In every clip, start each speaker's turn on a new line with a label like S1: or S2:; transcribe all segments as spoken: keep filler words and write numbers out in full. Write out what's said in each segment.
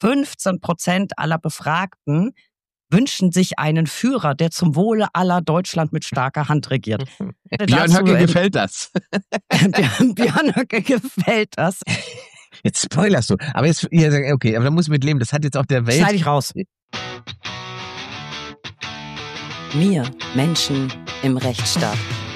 S1: fünfzehn Prozent aller Befragten wünschen sich einen Führer, der zum Wohle aller Deutschland mit starker Hand regiert.
S2: Björn Höcke gefällt das.
S1: Björn, Björn Höcke gefällt das.
S2: Jetzt spoilerst du. Aber jetzt, okay, aber da muss ich mit leben. Das hat jetzt auch der Welt...
S1: Schneide ich raus.
S3: Wir, Menschen im Rechtsstaat.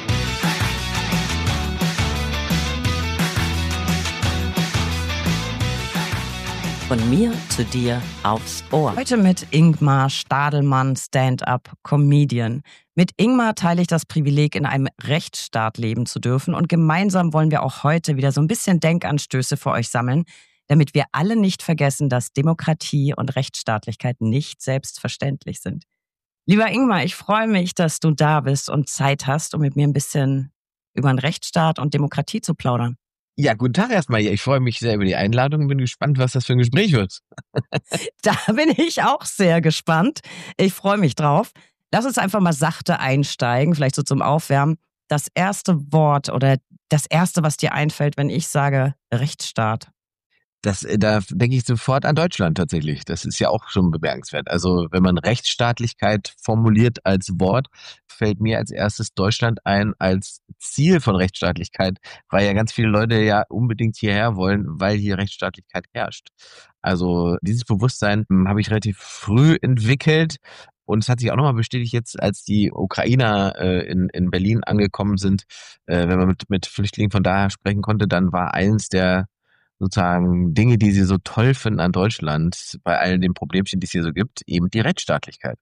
S3: Von mir zu dir aufs Ohr.
S1: Heute mit Ingmar Stadelmann, Stand-up-Comedian. Mit Ingmar teile ich das Privileg, in einem Rechtsstaat leben zu dürfen. Und gemeinsam wollen wir auch heute wieder so ein bisschen Denkanstöße für euch sammeln, damit wir alle nicht vergessen, dass Demokratie und Rechtsstaatlichkeit nicht selbstverständlich sind. Lieber Ingmar, ich freue mich, dass du da bist und Zeit hast, um mit mir ein bisschen über den Rechtsstaat und Demokratie zu plaudern.
S2: Ja, guten Tag erstmal hier. Ich freue mich sehr über die Einladung und bin gespannt, was das für ein Gespräch wird.
S1: Da bin ich auch sehr gespannt. Ich freue mich drauf. Lass uns einfach mal sachte einsteigen, vielleicht so zum Aufwärmen. Das erste Wort oder das erste, was dir einfällt, wenn ich sage Rechtsstaat.
S2: Das, da denke ich sofort an Deutschland tatsächlich. Das ist ja auch schon bemerkenswert. Also wenn man Rechtsstaatlichkeit formuliert als Wort, fällt mir als erstes Deutschland ein als Ziel von Rechtsstaatlichkeit, weil ja ganz viele Leute ja unbedingt hierher wollen, weil hier Rechtsstaatlichkeit herrscht. Also dieses Bewusstsein hm, habe ich relativ früh entwickelt. Und es hat sich auch nochmal bestätigt jetzt, als die Ukrainer äh, in, in Berlin angekommen sind, äh, wenn man mit, mit Flüchtlingen von daher sprechen konnte, dann war eins der sozusagen Dinge, die sie so toll finden an Deutschland, bei all den Problemchen, die es hier so gibt, eben die Rechtsstaatlichkeit.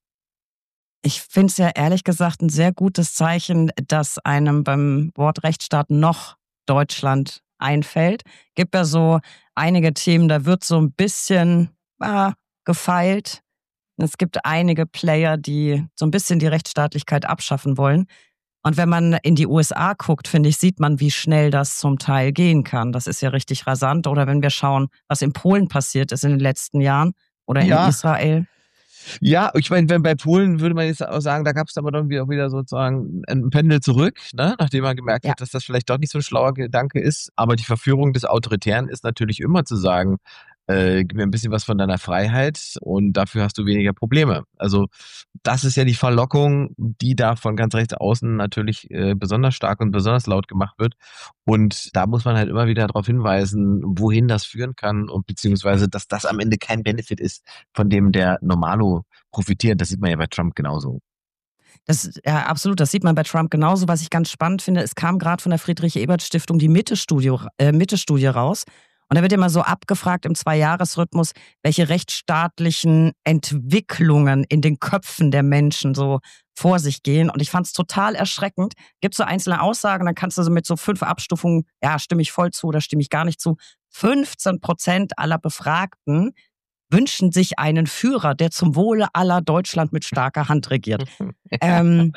S1: Ich finde es ja ehrlich gesagt ein sehr gutes Zeichen, dass einem beim Wort Rechtsstaat noch Deutschland einfällt. Gibt ja so einige Themen, da wird so ein bisschen ah, gefeilt. Es gibt einige Player, die so ein bisschen die Rechtsstaatlichkeit abschaffen wollen. Und wenn man in die U S A guckt, finde ich, sieht man, wie schnell das zum Teil gehen kann. Das ist ja richtig rasant. Oder wenn wir schauen, was in Polen passiert ist in den letzten Jahren oder in
S2: Ja.
S1: Israel.
S2: Ja, ich meine, wenn bei Polen würde man jetzt auch sagen, da gab es aber dann wieder, wieder sozusagen ein Pendel zurück, ne? Nachdem man gemerkt
S1: Ja.
S2: hat, dass das vielleicht doch nicht so ein schlauer Gedanke ist. Aber die Verführung des Autoritären ist natürlich immer zu sagen, äh, gib mir ein bisschen was von deiner Freiheit und dafür hast du weniger Probleme. Also das ist ja die Verlockung, die da von ganz rechts außen natürlich äh, besonders stark und besonders laut gemacht wird. Und da muss man halt immer wieder darauf hinweisen, wohin das führen kann und beziehungsweise, dass das am Ende kein Benefit ist, von dem der Normalo profitiert. Das sieht man ja bei Trump genauso.
S1: Das, ja, absolut, das sieht man bei Trump genauso. Was ich ganz spannend finde, es kam gerade von der Friedrich-Ebert-Stiftung die Mitte-Studie, äh, Mitte-Studie raus. Und da wird immer so abgefragt im Zweijahresrhythmus, welche rechtsstaatlichen Entwicklungen in den Köpfen der Menschen so vor sich gehen. Und ich fand es total erschreckend. Gibt so einzelne Aussagen, dann kannst du so mit so fünf Abstufungen, ja, stimme ich voll zu oder stimme ich gar nicht zu. fünfzehn Prozent aller Befragten wünschen sich einen Führer, der zum Wohle aller Deutschland mit starker Hand regiert. ähm,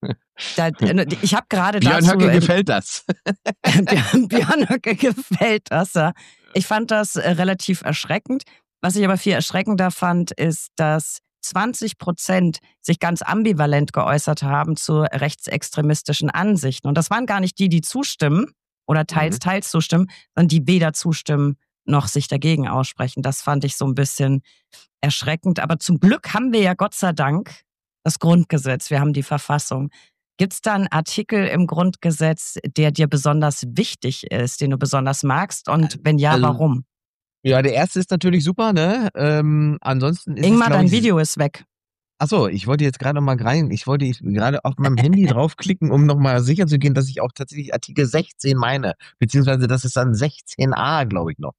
S1: da, ich habe gerade dazu...
S2: Björn Höcke gefällt das.
S1: Björn, Björn Höcke gefällt das. Ja. Ich fand das äh, relativ erschreckend. Was ich aber viel erschreckender fand, ist, dass zwanzig Prozent sich ganz ambivalent geäußert haben zu rechtsextremistischen Ansichten. Und das waren gar nicht die, die zustimmen oder teils, mhm. teils zustimmen, sondern die weder zustimmen noch sich dagegen aussprechen. Das fand ich so ein bisschen erschreckend. Aber zum Glück haben wir ja Gott sei Dank das Grundgesetz, wir haben die Verfassung. Gibt es da einen Artikel im Grundgesetz, der dir besonders wichtig ist, den du besonders magst? Und wenn ja,
S2: also,
S1: warum?
S2: Ja, der erste ist natürlich super, ne? Ähm, ansonsten ist
S1: Ingmar,
S2: es,
S1: dein
S2: ich,
S1: Video ist weg.
S2: Achso, ich wollte jetzt gerade noch mal rein. Ich wollte gerade auf meinem Handy draufklicken, um nochmal sicher zu gehen, dass ich auch tatsächlich Artikel sechzehn meine. Beziehungsweise das ist dann sechzehn a, glaube ich noch,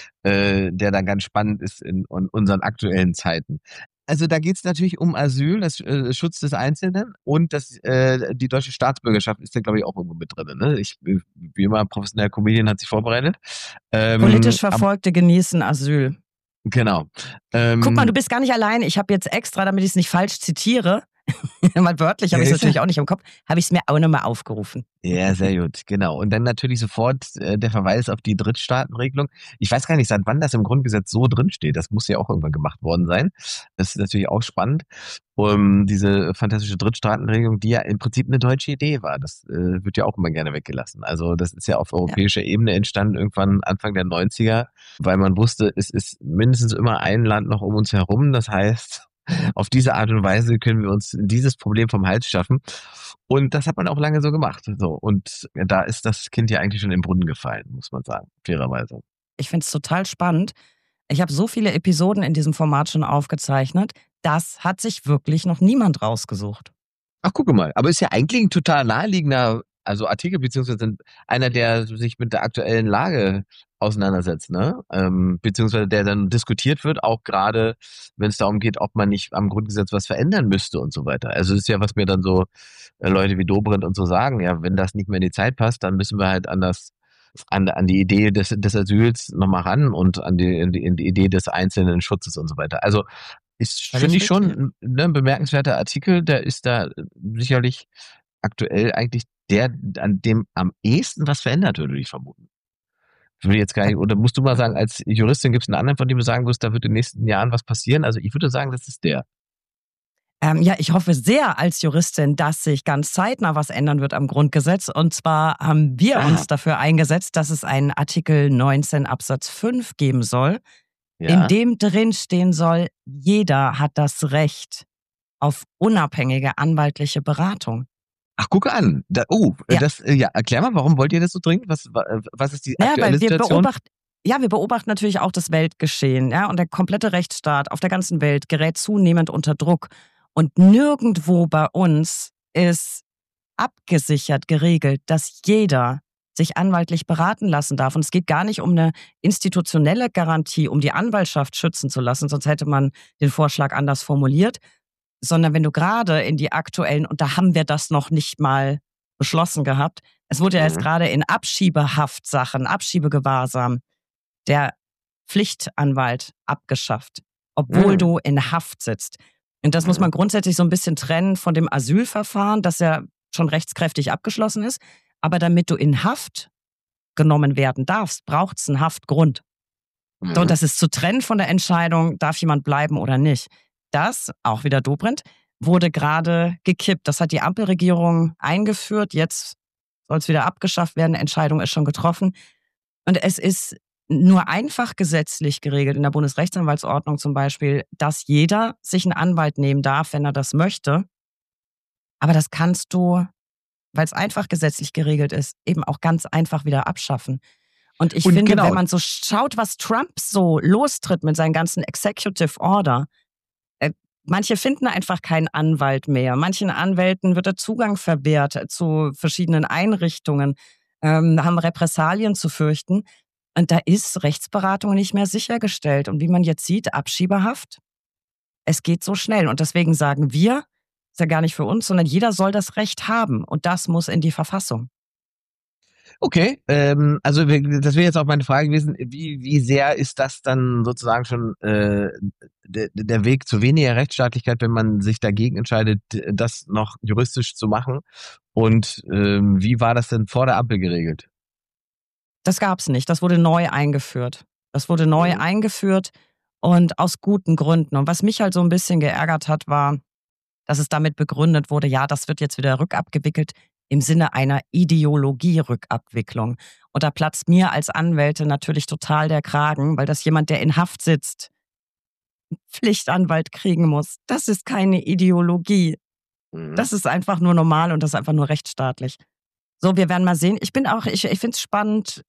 S2: äh, der dann ganz spannend ist in, in unseren aktuellen Zeiten. Also da geht es natürlich um Asyl, das äh, Schutz des Einzelnen und das, äh, die deutsche Staatsbürgerschaft ist da, glaube ich, auch irgendwo mit drin. Ne? Ich, wie immer, professioneller Comedian hat sich vorbereitet. Ähm,
S1: Politisch Verfolgte ab- genießen Asyl.
S2: Genau. Ähm,
S1: Guck mal, du bist gar nicht allein. Ich habe jetzt extra, damit ich es nicht falsch zitiere, Mal wörtlich habe ich es natürlich auch nicht im Kopf, habe ich es mir auch nochmal aufgerufen.
S2: Ja, sehr gut, genau. Und dann natürlich sofort äh, der Verweis auf die Drittstaatenregelung. Ich weiß gar nicht, seit wann das im Grundgesetz so drinsteht. Das muss ja auch irgendwann gemacht worden sein. Das ist natürlich auch spannend. Um, diese fantastische Drittstaatenregelung, die ja im Prinzip eine deutsche Idee war. Das äh, wird ja auch immer gerne weggelassen. Also das ist ja auf europäischer ja. Ebene entstanden, irgendwann Anfang der neunziger, weil man wusste, es ist mindestens immer ein Land noch um uns herum. Das heißt, auf diese Art und Weise können wir uns dieses Problem vom Hals schaffen. Und das hat man auch lange so gemacht. So. Und da ist das Kind ja eigentlich schon im Brunnen gefallen, muss man sagen, fairerweise.
S1: Ich finde es total spannend. Ich habe so viele Episoden in diesem Format schon aufgezeichnet. Das hat sich wirklich noch niemand rausgesucht.
S2: Ach, gucke mal. Aber ist ja eigentlich ein total naheliegender also Artikel, beziehungsweise einer, der sich mit der aktuellen Lage auseinandersetzt, ne? Ähm, beziehungsweise der dann diskutiert wird, auch gerade, wenn es darum geht, ob man nicht am Grundgesetz was verändern müsste und so weiter. Also das ist ja, was mir dann so äh, Leute wie Dobrindt und so sagen, ja, wenn das nicht mehr in die Zeit passt, dann müssen wir halt an das, an, an die Idee des, des Asyls nochmal ran und an die, in die, in die Idee des einzelnen Schutzes und so weiter. Also ist, finde ich schon ne, ein bemerkenswerter Artikel, der ist da sicherlich aktuell eigentlich der, an dem am ehesten was verändert wird, würde ich vermuten. Ich würde jetzt gar nicht, oder musst du mal sagen, als Juristin gibt es einen anderen, von dem du sagen wirst, da wird in den nächsten Jahren was passieren? Also ich würde sagen, das ist der.
S1: Ähm, ja, ich hoffe sehr als Juristin, dass sich ganz zeitnah was ändern wird am Grundgesetz. Und zwar haben wir ah. uns dafür eingesetzt, dass es einen Artikel neunzehn Absatz fünf geben soll, ja. in dem drin stehen soll, jeder hat das Recht auf unabhängige anwaltliche Beratung.
S2: Ach, gucke an. Da, oh, ja. Das, ja, erklär mal, warum wollt ihr das so dringend? Was, was ist die aktuelle ja, weil wir Situation?
S1: Beobachten, ja, wir beobachten natürlich auch das Weltgeschehen. Ja, und der komplette Rechtsstaat auf der ganzen Welt gerät zunehmend unter Druck. Und nirgendwo bei uns ist abgesichert geregelt, dass jeder sich anwaltlich beraten lassen darf. Und es geht gar nicht um eine institutionelle Garantie, um die Anwaltschaft schützen zu lassen, sonst hätte man den Vorschlag anders formuliert. Sondern wenn du gerade in die aktuellen, und da haben wir das noch nicht mal beschlossen gehabt, es wurde ja jetzt gerade in Abschiebehaftsachen, Abschiebegewahrsam, der Pflichtanwalt abgeschafft, obwohl mhm. du in Haft sitzt. Und das muss man grundsätzlich so ein bisschen trennen von dem Asylverfahren, das ja schon rechtskräftig abgeschlossen ist. Aber damit du in Haft genommen werden darfst, braucht es einen Haftgrund. Mhm. So, und das ist zu trennen von der Entscheidung, darf jemand bleiben oder nicht. Das, auch wieder Dobrindt, wurde gerade gekippt. Das hat die Ampelregierung eingeführt. Jetzt soll es wieder abgeschafft werden. Entscheidung ist schon getroffen. Und es ist nur einfach gesetzlich geregelt, in der Bundesrechtsanwaltsordnung zum Beispiel, dass jeder sich einen Anwalt nehmen darf, wenn er das möchte. Aber das kannst du, weil es einfach gesetzlich geregelt ist, eben auch ganz einfach wieder abschaffen. Und ich Und finde, genau. wenn man so schaut, was Trump so lostritt mit seinen ganzen Executive Order, manche finden einfach keinen Anwalt mehr. Manchen Anwälten wird der Zugang verwehrt zu verschiedenen Einrichtungen, ähm, haben Repressalien zu fürchten. Und da ist Rechtsberatung nicht mehr sichergestellt. Und wie man jetzt sieht, Abschiebehaft, es geht so schnell. Und deswegen sagen wir, ist ja gar nicht für uns, sondern jeder soll das Recht haben. Und das muss in die Verfassung.
S2: Okay, ähm, also das wäre jetzt auch meine Frage gewesen, wie, wie sehr ist das dann sozusagen schon äh, der, der Weg zu weniger Rechtsstaatlichkeit, wenn man sich dagegen entscheidet, das noch juristisch zu machen? Und ähm, wie war das denn vor der Ampel geregelt?
S1: Das gab's nicht, das wurde neu eingeführt. Das wurde neu mhm. eingeführt und aus guten Gründen. Und was mich halt so ein bisschen geärgert hat, war, dass es damit begründet wurde, ja, das wird jetzt wieder rückabgewickelt, im Sinne einer Ideologie-Rückabwicklung. Und da platzt mir als Anwältin natürlich total der Kragen, weil das jemand, der in Haft sitzt, einen Pflichtanwalt kriegen muss. Das ist keine Ideologie. Mhm. Das ist einfach nur normal und das ist einfach nur rechtsstaatlich. So, wir werden mal sehen. Ich bin auch, ich, ich finde es spannend,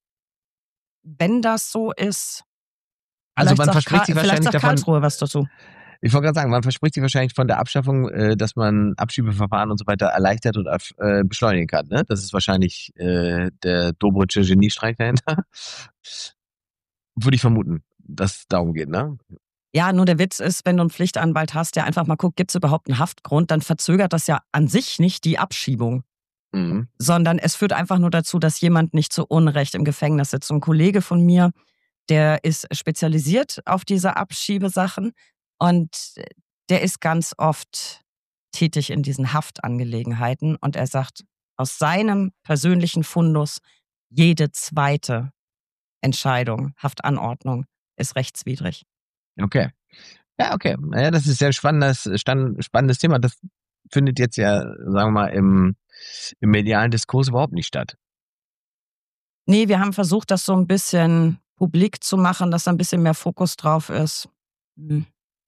S1: wenn das so ist.
S2: Also man verspricht sich wahrscheinlich davon.
S1: Karlsruhe was dazu.
S2: Ich wollte gerade sagen, man verspricht sich wahrscheinlich von der Abschaffung, äh, dass man Abschiebeverfahren und so weiter erleichtert und äh, beschleunigen kann. Ne? Das ist wahrscheinlich äh, der Dobrindtsche Geniestreich dahinter. Würde ich vermuten, dass es darum geht, ne?
S1: Ja, nur der Witz ist, wenn du einen Pflichtanwalt hast, der einfach mal guckt, gibt es überhaupt einen Haftgrund, dann verzögert das ja an sich nicht die Abschiebung. Mhm. Sondern es führt einfach nur dazu, dass jemand nicht zu Unrecht im Gefängnis sitzt. Ein Kollege von mir, der ist spezialisiert auf diese Abschiebesachen und der ist ganz oft tätig in diesen Haftangelegenheiten und er sagt, aus seinem persönlichen Fundus, jede zweite Entscheidung, Haftanordnung ist rechtswidrig.
S2: Okay. Ja, okay. Naja, das ist ja ein spannendes, spannendes Thema. Das findet jetzt ja, sagen wir mal, im, im medialen Diskurs überhaupt nicht statt.
S1: Nee, wir haben versucht, das so ein bisschen publik zu machen, dass da ein bisschen mehr Fokus drauf ist. Hm.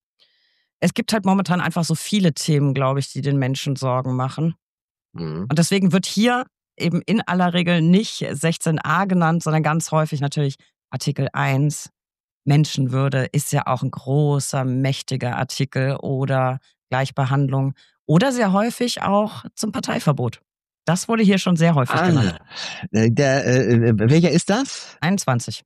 S1: Es gibt halt momentan einfach so viele Themen, glaube ich, die den Menschen Sorgen machen.
S2: Mhm.
S1: Und deswegen wird hier eben in aller Regel nicht sechzehn a genannt, sondern ganz häufig natürlich Artikel eins. Menschenwürde ist ja auch ein großer, mächtiger Artikel oder Gleichbehandlung oder sehr häufig auch zum Parteiverbot. Das wurde hier schon sehr häufig genannt.
S2: Ah, äh, der, äh, welcher ist das?
S1: einundzwanzig.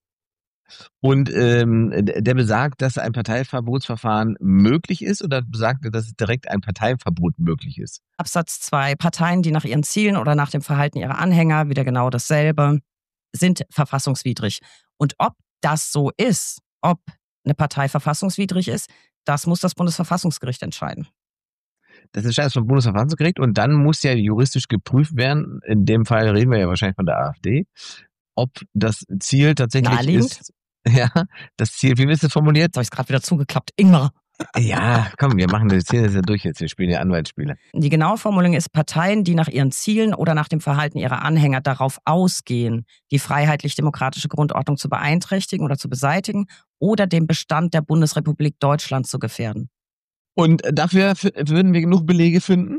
S2: Und ähm, der besagt, dass ein Parteiverbotsverfahren möglich ist oder besagt, dass direkt ein Parteiverbot möglich ist?
S1: Absatz zwei. Parteien, die nach ihren Zielen oder nach dem Verhalten ihrer Anhänger, wieder genau dasselbe, sind verfassungswidrig. Und ob das so ist, ob eine Partei verfassungswidrig ist, das muss das Bundesverfassungsgericht entscheiden.
S2: Das entscheidet das vom Bundesverfassungsgericht und dann muss ja juristisch geprüft werden, in dem Fall reden wir ja wahrscheinlich von der AfD, ob das Ziel tatsächlich
S1: Naheliegend.
S2: ist, ja, das Ziel, wie ist es formuliert?
S1: Jetzt habe ich es gerade wieder zugeklappt. Ingmar.
S2: Ja, komm, wir machen das Ziel, das ist ja durch jetzt, wir spielen ja Anwaltsspiele.
S1: Die genaue Formulierung ist Parteien, die nach ihren Zielen oder nach dem Verhalten ihrer Anhänger darauf ausgehen, die freiheitlich-demokratische Grundordnung zu beeinträchtigen oder zu beseitigen oder den Bestand der Bundesrepublik Deutschland zu gefährden.
S2: Und dafür f- würden wir genug Belege finden?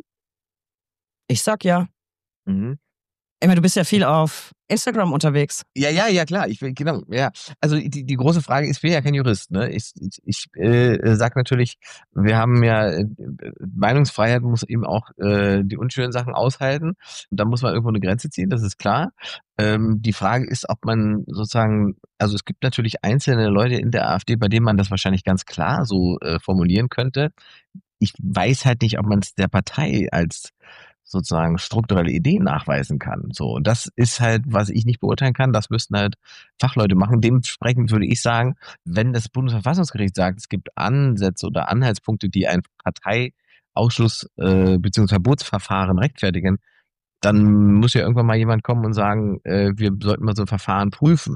S1: Ich sag ja.
S2: Mhm.
S1: Ich meine, du bist ja viel auf Instagram unterwegs.
S2: Ja, ja, ja, klar. Ich will, genau, ja. Also die, die große Frage ist, ich bin ja kein Jurist, ne? Ich, ich, ich äh, sag natürlich, wir haben ja äh, Meinungsfreiheit muss eben auch äh, die unschönen Sachen aushalten. Und da muss man irgendwo eine Grenze ziehen, das ist klar. Ähm, die Frage ist, ob man sozusagen, also es gibt natürlich einzelne Leute in der AfD, bei denen man das wahrscheinlich ganz klar so äh, formulieren könnte. Ich weiß halt nicht, ob man es der Partei als sozusagen strukturelle Ideen nachweisen kann. So, und das ist halt, was ich nicht beurteilen kann. Das müssten halt Fachleute machen. Dementsprechend würde ich sagen, wenn das Bundesverfassungsgericht sagt, es gibt Ansätze oder Anhaltspunkte, die ein Parteiausschluss äh, bzw. Verbotsverfahren rechtfertigen, dann muss ja irgendwann mal jemand kommen und sagen, äh, wir sollten mal so ein Verfahren prüfen.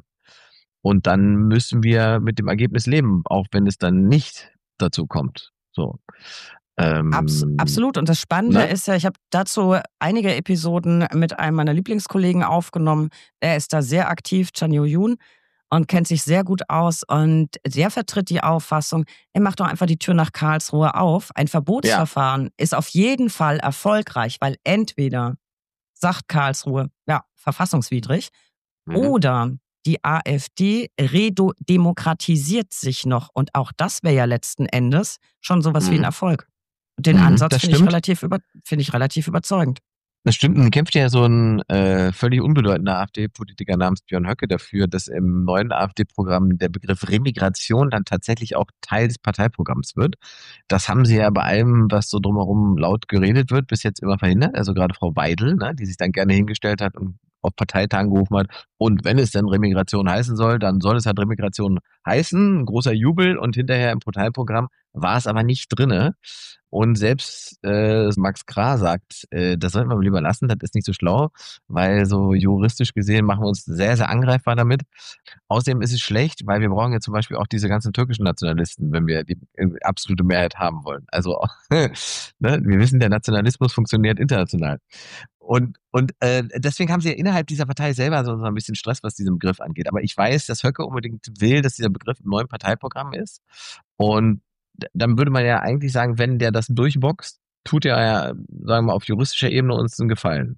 S2: Und dann müssen wir mit dem Ergebnis leben, auch wenn es dann nicht dazu kommt. So. Ähm,
S1: Abs- absolut. Und das Spannende
S2: ne?
S1: ist ja, ich habe dazu einige Episoden mit einem meiner Lieblingskollegen aufgenommen. Er ist da sehr aktiv, Chan Yo-Yoon, und kennt sich sehr gut aus. Und der vertritt die Auffassung, er macht doch einfach die Tür nach Karlsruhe auf. Ein Verbotsverfahren ist auf jeden Fall erfolgreich, weil entweder sagt Karlsruhe, ja, verfassungswidrig,
S2: Mhm.
S1: oder die AfD redemokratisiert sich noch. Und auch das wäre ja letzten Endes schon sowas wie ein
S2: Mhm.
S1: Erfolg. Den
S2: Mhm,
S1: Ansatz
S2: das
S1: finde ich
S2: stimmt.
S1: relativ über, finde ich relativ überzeugend.
S2: Das stimmt, nun kämpft ja so ein äh, völlig unbedeutender AfD-Politiker namens Björn Höcke dafür, dass im neuen AfD-Programm der Begriff Remigration dann tatsächlich auch Teil des Parteiprogramms wird. Das haben sie ja bei allem, was so drumherum laut geredet wird, bis jetzt immer verhindert. Also gerade Frau Weidel, ne, die sich dann gerne hingestellt hat und auf Parteitagen gerufen hat. Und wenn es denn Remigration heißen soll, dann soll es halt Remigration heißen. Ein großer Jubel und hinterher im Parteiprogramm war es aber nicht drinne. Und selbst äh, Max Krah sagt, äh, das sollten wir lieber lassen, das ist nicht so schlau, weil so juristisch gesehen machen wir uns sehr, sehr angreifbar damit. Außerdem ist es schlecht, weil wir brauchen ja zum Beispiel auch diese ganzen türkischen Nationalisten, wenn wir die absolute Mehrheit haben wollen. Also ne, wir wissen, der Nationalismus funktioniert international. Und, und äh, deswegen haben sie ja innerhalb dieser Partei selber so, so ein bisschen Stress, was diesen Begriff angeht. Aber ich weiß, dass Höcke unbedingt will, dass dieser Begriff im neuen Parteiprogramm ist. Und dann würde man ja eigentlich sagen, wenn der das durchboxt, tut er ja, sagen wir mal, auf juristischer Ebene uns einen Gefallen.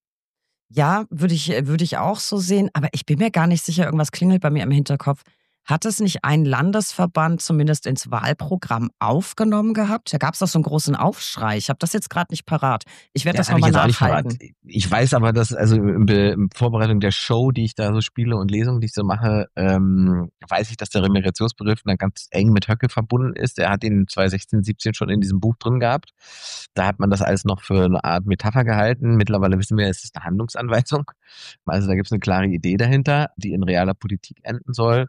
S1: Ja, würde ich, würde ich auch so sehen, aber ich bin mir gar nicht sicher, irgendwas klingelt bei mir im Hinterkopf. Hat es nicht ein Landesverband zumindest ins Wahlprogramm aufgenommen gehabt? Da gab es doch so einen großen Aufschrei. Ich habe das jetzt gerade nicht parat. Ich werde
S2: Ja,
S1: das
S2: hab ich
S1: nochmal
S2: jetzt auch nicht
S1: nachhalten.
S2: parat. Ich weiß aber, dass, also in, Be in Vorbereitung der Show, die ich da so spiele und Lesungen, die ich so mache, ähm, weiß ich, dass der Remigationsbegriff dann ganz eng mit Höcke verbunden ist. Er hat ihn zwanzig sechzehn, siebzehn schon in diesem Buch drin gehabt. Da hat man das alles noch für eine Art Metapher gehalten. Mittlerweile wissen wir, es ist eine Handlungsanweisung. Also da gibt es eine klare Idee dahinter, die in realer Politik enden soll.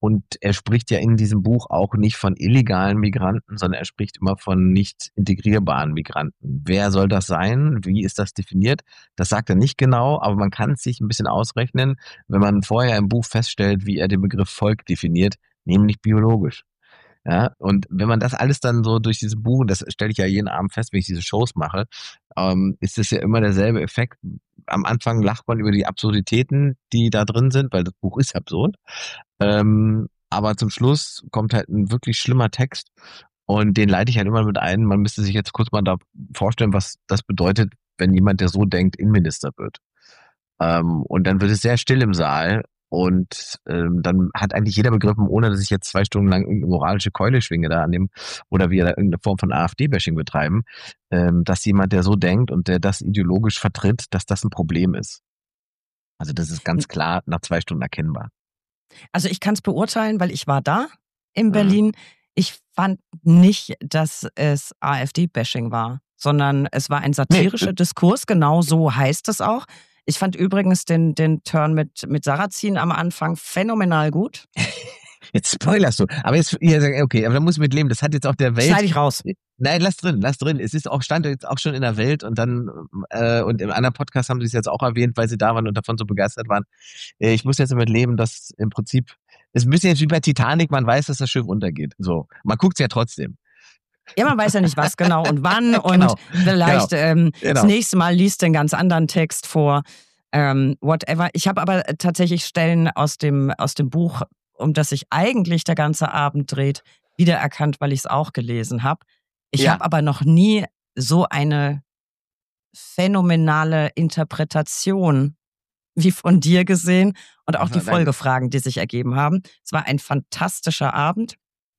S2: Und er spricht ja in diesem Buch auch nicht von illegalen Migranten, sondern er spricht immer von nicht integrierbaren Migranten. Wer soll das sein? Wie ist das definiert? Das sagt er nicht genau, aber man kann es sich ein bisschen ausrechnen, wenn man vorher im Buch feststellt, wie er den Begriff Volk definiert, nämlich biologisch. Ja, und wenn man das alles dann so durch diese Buch, und das stelle ich ja jeden Abend fest, wenn ich diese Shows mache, ähm, ist es ja immer derselbe Effekt. Am Anfang lacht man über die Absurditäten, die da drin sind, weil das Buch ist absurd. Ähm, aber zum Schluss kommt halt ein wirklich schlimmer Text und den leite ich halt immer mit ein. Man müsste sich jetzt kurz mal da vorstellen, was das bedeutet, wenn jemand, der so denkt, Innenminister wird. Ähm, und dann wird es sehr still im Saal. Und ähm, dann hat eigentlich jeder begriffen, ohne dass ich jetzt zwei Stunden lang irgendeine moralische Keule schwinge da an dem, oder wir da irgendeine Form von AfD-Bashing betreiben, ähm, dass jemand, der so denkt und der das ideologisch vertritt, dass das ein Problem ist. Also das ist ganz klar nach zwei Stunden erkennbar.
S1: Also ich kann es beurteilen, weil ich war da in Berlin. Ich fand nicht, dass es AfD-Bashing war, sondern es war ein satirischer nee. Diskurs, genau so heißt es auch. Ich fand übrigens den, den Turn mit, mit Sarrazin am Anfang phänomenal gut.
S2: Jetzt spoilerst du. Aber jetzt, okay, aber da muss ich mit leben. Das hat jetzt auch der Welt.
S1: Schneide ich raus.
S2: Nein, lass drin, lass drin. Es ist auch, stand jetzt auch schon in der Welt und dann, äh, und im anderen Podcast haben sie es jetzt auch erwähnt, weil sie da waren und davon so begeistert waren. Äh, ich muss jetzt damit leben, dass im Prinzip, es ist ein bisschen jetzt wie bei Titanic, man weiß, dass das Schiff untergeht. So. Man guckt es ja trotzdem.
S1: Ja, man weiß ja nicht, was genau und wann und
S2: genau,
S1: vielleicht
S2: genau,
S1: ähm,
S2: genau.
S1: das nächste Mal liest du einen ganz anderen Text vor, ähm, whatever. Ich habe aber tatsächlich Stellen aus dem, aus dem Buch, um das sich eigentlich der ganze Abend dreht, wiedererkannt, weil ich es auch gelesen habe. Ich
S2: Ja.
S1: habe aber noch nie so eine phänomenale Interpretation wie von dir gesehen und auch
S2: Also,
S1: die Folgefragen, die sich ergeben haben. Es war ein fantastischer Abend.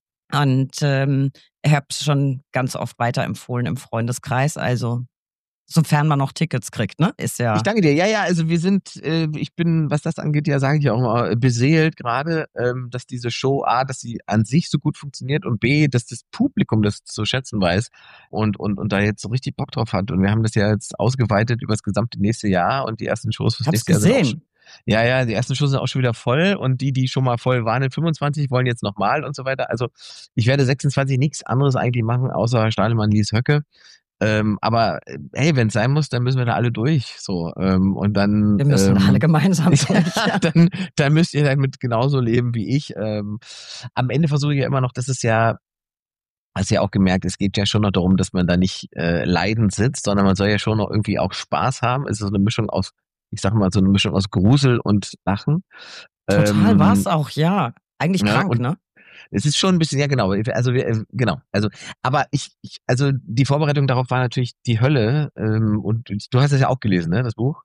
S1: Und ähm, ich habe es schon ganz oft weiterempfohlen im Freundeskreis. Also, sofern man noch Tickets kriegt, ne? Ist ja.
S2: Ich danke dir. Ja, ja, also wir sind, äh, ich bin, was das angeht, ja, sage ich auch mal, beseelt gerade, ähm, dass diese Show A, dass sie an sich so gut funktioniert und B, dass das Publikum das zu schätzen weiß und, und, und da jetzt so richtig Bock drauf hat. Und wir haben das ja jetzt ausgeweitet über das gesamte nächste Jahr und die ersten Shows fürs
S1: Hab's
S2: nächste Jahr sind auch
S1: gesehen.
S2: schon, ja, ja, die ersten Shows sind auch schon wieder voll und die, die schon mal voll waren in fünfundzwanzig, wollen jetzt nochmal und so weiter. Also ich werde sechsundzwanzig nichts anderes eigentlich machen, außer Stadelmann, Lies, Höcke. Ähm, aber hey, wenn es sein muss, dann müssen wir da alle durch. So, ähm, und dann.
S1: Wir müssen
S2: ähm,
S1: alle gemeinsam durch.
S2: ja, dann, dann müsst ihr damit genauso leben wie ich. Ähm, am Ende versuche ich ja immer noch, das ist ja, hast ja auch gemerkt, es geht ja schon noch darum, dass man da nicht äh, leidend sitzt, sondern man soll ja schon noch irgendwie auch Spaß haben. Es ist so eine Mischung aus, ich sag mal, so eine Mischung aus Grusel und Lachen.
S1: Total
S2: ähm,
S1: war es auch, ja. Eigentlich
S2: ja,
S1: krank,
S2: und
S1: ne?
S2: Es ist schon ein bisschen, ja genau, also wir, genau, also, aber ich, ich, also die Vorbereitung darauf war natürlich die Hölle, ähm, und du hast es ja auch gelesen, ne, das Buch?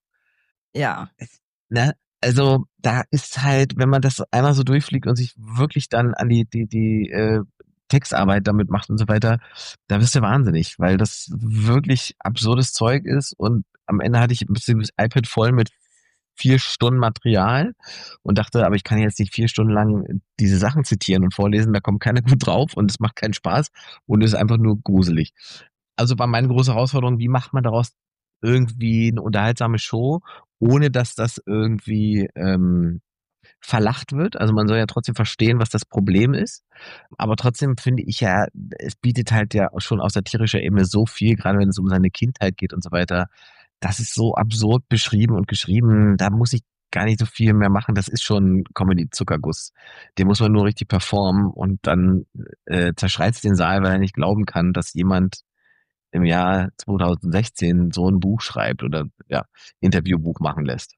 S1: Ja.
S2: Ne? Also da ist halt, wenn man das einmal so durchfliegt und sich wirklich dann an die, die, die äh, Textarbeit damit macht und so weiter, da wirst du wahnsinnig, weil das wirklich absurdes Zeug ist und am Ende hatte ich ein bisschen das iPad voll mit vier Stunden Material und dachte, aber ich kann jetzt nicht vier Stunden lang diese Sachen zitieren und vorlesen, da kommt keiner gut drauf und es macht keinen Spaß und es ist einfach nur gruselig. Also war meine große Herausforderung, wie macht man daraus irgendwie eine unterhaltsame Show, ohne dass das irgendwie ähm, verlacht wird. Also man soll ja trotzdem verstehen, was das Problem ist. Aber trotzdem finde ich ja, es bietet halt ja schon auf satirischer Ebene so viel, gerade wenn es um seine Kindheit geht und so weiter. Das ist so absurd beschrieben und geschrieben. Da muss ich gar nicht so viel mehr machen. Das ist schon Comedy-Zuckerguss. Den muss man nur richtig performen und dann äh, zerschreit es den Saal, weil er nicht glauben kann, dass jemand im Jahr zweitausendsechzehn so ein Buch schreibt oder ja, Interviewbuch machen lässt.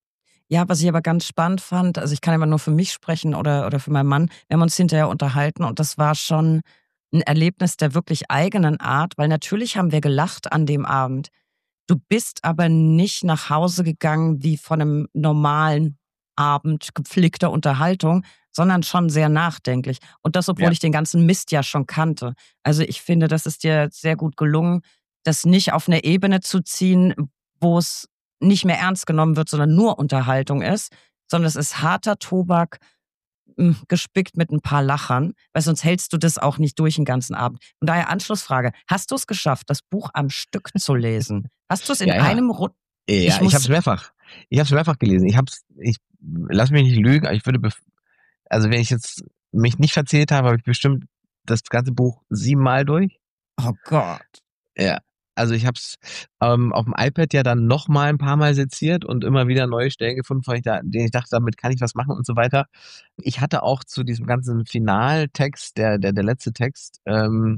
S1: Ja, was ich aber ganz spannend fand, also ich kann immer nur für mich sprechen oder, oder für meinen Mann, wir haben uns hinterher unterhalten und das war schon ein Erlebnis der wirklich eigenen Art, weil natürlich haben wir gelacht an dem Abend. Du bist aber nicht nach Hause gegangen wie von einem normalen Abend gepflegter Unterhaltung, sondern schon sehr nachdenklich. Und das, obwohl
S2: Ja.
S1: ich den ganzen Mist ja schon kannte. Also ich finde, das ist dir sehr gut gelungen, das nicht auf eine Ebene zu ziehen, wo es nicht mehr ernst genommen wird, sondern nur Unterhaltung ist, sondern es ist harter Tobak, mh, gespickt mit ein paar Lachern, weil sonst hältst du das auch nicht durch den ganzen Abend. Von daher Anschlussfrage, hast du es geschafft, das Buch am Stück zu lesen? Hast du es in
S2: Ja, ja.
S1: einem Rutsch?
S2: Ja,
S1: Ich
S2: ich,
S1: muss-
S2: habe es mehrfach. Ich habe es mehrfach gelesen. Ich hab's, ich lass mich nicht lügen, aber ich würde, bef- Also wenn ich jetzt mich nicht verzählt habe, habe ich bestimmt das ganze Buch siebenmal durch.
S1: Oh Gott.
S2: Ja. Also ich habe es ähm, auf dem iPad ja dann noch mal ein paar Mal seziert und immer wieder neue Stellen gefunden, von ich da, denen ich dachte, damit kann ich was machen und so weiter. Ich hatte auch zu diesem ganzen Finaltext, der der der letzte Text, ähm,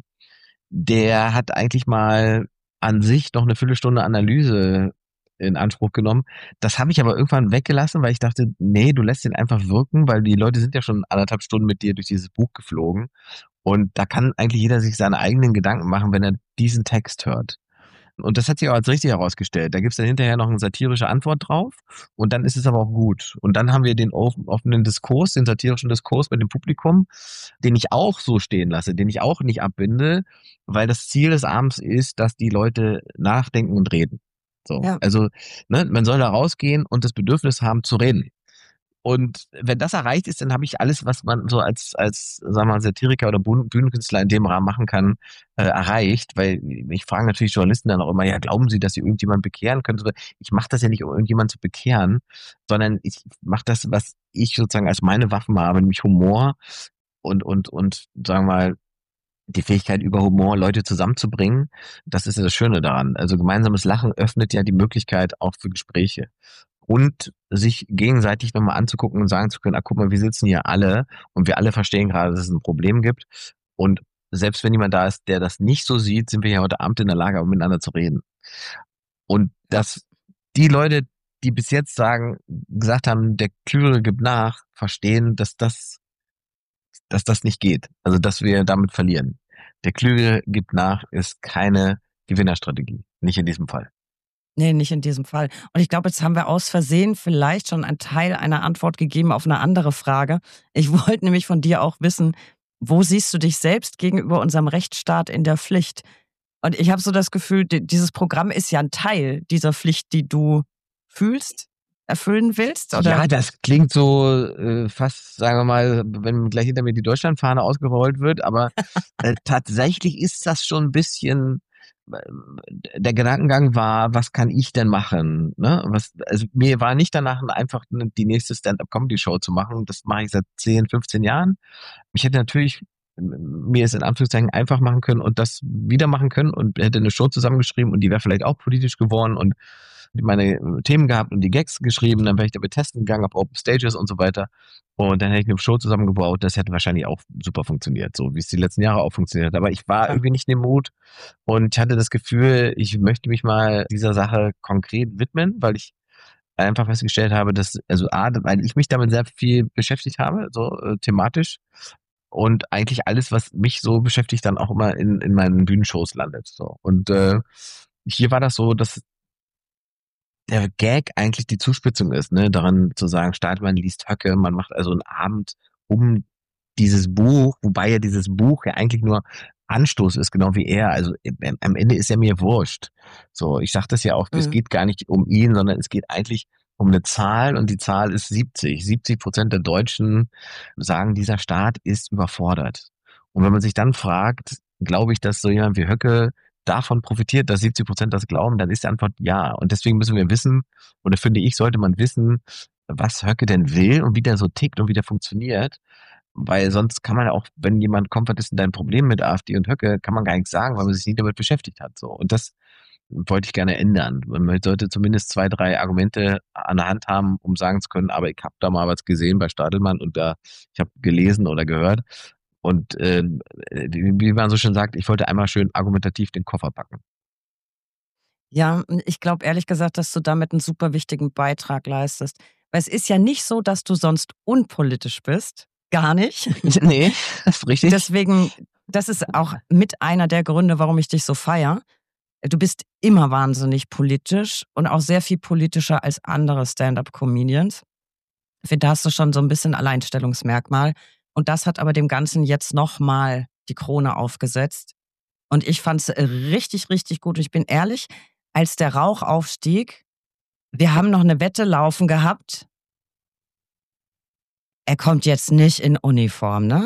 S2: der hat eigentlich mal an sich noch eine Viertelstunde Analyse in Anspruch genommen. Das habe ich aber irgendwann weggelassen, weil ich dachte, nee, du lässt den einfach wirken, weil die Leute sind ja schon anderthalb Stunden mit dir durch dieses Buch geflogen. Und da kann eigentlich jeder sich seine eigenen Gedanken machen, wenn er diesen Text hört. Und das hat sich auch als richtig herausgestellt. Da gibt's dann hinterher noch eine satirische Antwort drauf und dann ist es aber auch gut. Und dann haben wir den offenen Diskurs, den satirischen Diskurs mit dem Publikum, den ich auch so stehen lasse, den ich auch nicht abbinde, weil das Ziel des Abends ist, dass die Leute nachdenken und reden. So,
S1: Ja.
S2: also ne, man soll da rausgehen und das Bedürfnis haben zu reden. Und wenn das erreicht ist, dann habe ich alles, was man so als, als sagen wir mal, Satiriker oder Bühnenkünstler in dem Rahmen machen kann, äh, erreicht. Weil ich frage natürlich Journalisten dann auch immer, ja, glauben Sie, dass Sie irgendjemand bekehren können? Ich mache das ja nicht, um irgendjemand zu bekehren, sondern ich mache das, was ich sozusagen als meine Waffen habe, nämlich Humor und, und, und sagen wir mal, die Fähigkeit, über Humor Leute zusammenzubringen. Das ist ja das Schöne daran. Also gemeinsames Lachen öffnet ja die Möglichkeit auch für Gespräche. Und sich gegenseitig nochmal anzugucken und sagen zu können, ah, guck mal, wir sitzen hier alle und wir alle verstehen gerade, dass es ein Problem gibt. Und selbst wenn jemand da ist, der das nicht so sieht, sind wir ja heute Abend in der Lage, um miteinander zu reden. Und dass die Leute, die bis jetzt sagen, gesagt haben, der Klügere gibt nach, verstehen, dass das, dass das nicht geht. Also, dass wir damit verlieren. Der Klügere gibt nach ist keine Gewinnerstrategie. Nicht in diesem Fall.
S1: Nee, nicht in diesem Fall. Und ich glaube, jetzt haben wir aus Versehen vielleicht schon einen Teil einer Antwort gegeben auf eine andere Frage. Ich wollte nämlich von dir auch wissen, wo siehst du dich selbst gegenüber unserem Rechtsstaat in der Pflicht? Und ich habe so das Gefühl, dieses Programm ist ja ein Teil dieser Pflicht, die du fühlst, erfüllen willst? Oder?
S2: Ja, das klingt so äh, fast, sagen wir mal, wenn gleich hinter mir die Deutschlandfahne ausgerollt wird, aber äh, tatsächlich ist das schon ein bisschen, der Gedankengang war, was kann ich denn machen? Ne? Was, also mir war nicht danach einfach die nächste Stand-up-Comedy-Show zu machen. Das mache ich seit zehn, fünfzehn Jahren. Ich hätte natürlich mir es in Anführungszeichen einfach machen können und das wieder machen können und hätte eine Show zusammengeschrieben und die wäre vielleicht auch politisch geworden und meine Themen gehabt und die Gags geschrieben, dann wäre ich damit testen gegangen auf Open Stages und so weiter. Und dann hätte ich eine Show zusammengebaut, das hätte wahrscheinlich auch super funktioniert, so wie es die letzten Jahre auch funktioniert hat. Aber ich war irgendwie nicht in dem Mut und ich hatte das Gefühl, ich möchte mich mal dieser Sache konkret widmen, weil ich einfach festgestellt habe, dass, also A, weil ich mich damit sehr viel beschäftigt habe, so äh, thematisch. Und eigentlich alles, was mich so beschäftigt, dann auch immer in, in meinen Bühnenshows landet. So. Und äh, hier war das so, dass der Gag eigentlich die Zuspitzung ist, ne, daran zu sagen, Stadelmann liest Höcke, man macht also einen Abend um dieses Buch, wobei ja dieses Buch ja eigentlich nur Anstoß ist, genau wie er. Also am Ende ist er mir wurscht. So, ich sag das ja auch, mhm. Es geht gar nicht um ihn, sondern es geht eigentlich um eine Zahl und die Zahl ist siebzig. siebzig Prozent der Deutschen sagen, dieser Staat ist überfordert. Und wenn man sich dann fragt, glaube ich, dass so jemand wie Höcke davon profitiert, dass siebzig Prozent das glauben, dann ist die Antwort ja. Und deswegen müssen wir wissen, oder finde ich, sollte man wissen, was Höcke denn will und wie der so tickt und wie der funktioniert. Weil sonst kann man ja auch, wenn jemand kommt, was ist denn dein Problem mit AfD und Höcke, kann man gar nichts sagen, weil man sich nie damit beschäftigt hat. So. Und das wollte ich gerne ändern. Man sollte zumindest zwei, drei Argumente an der Hand haben, um sagen zu können, aber ich habe da mal was gesehen bei Stadelmann und da, ich habe gelesen oder gehört. Und äh, wie man so schön sagt, ich wollte einmal schön argumentativ den Koffer packen.
S1: Ja, ich glaube ehrlich gesagt, dass du damit einen super wichtigen Beitrag leistest. Weil es ist ja nicht so, dass du sonst unpolitisch bist. Gar nicht.
S2: Nee, das ist richtig.
S1: Deswegen, das ist auch mit einer der Gründe, warum ich dich so feiere. Du bist immer wahnsinnig politisch und auch sehr viel politischer als andere Stand-up-Comedians. Ich finde, da hast du schon so ein bisschen Alleinstellungsmerkmal. Und das hat aber dem Ganzen jetzt nochmal die Krone aufgesetzt. Und ich fand es richtig, richtig gut. Und ich bin ehrlich, als der Rauch aufstieg, wir haben noch eine Wette laufen gehabt. Er kommt jetzt nicht in Uniform, ne?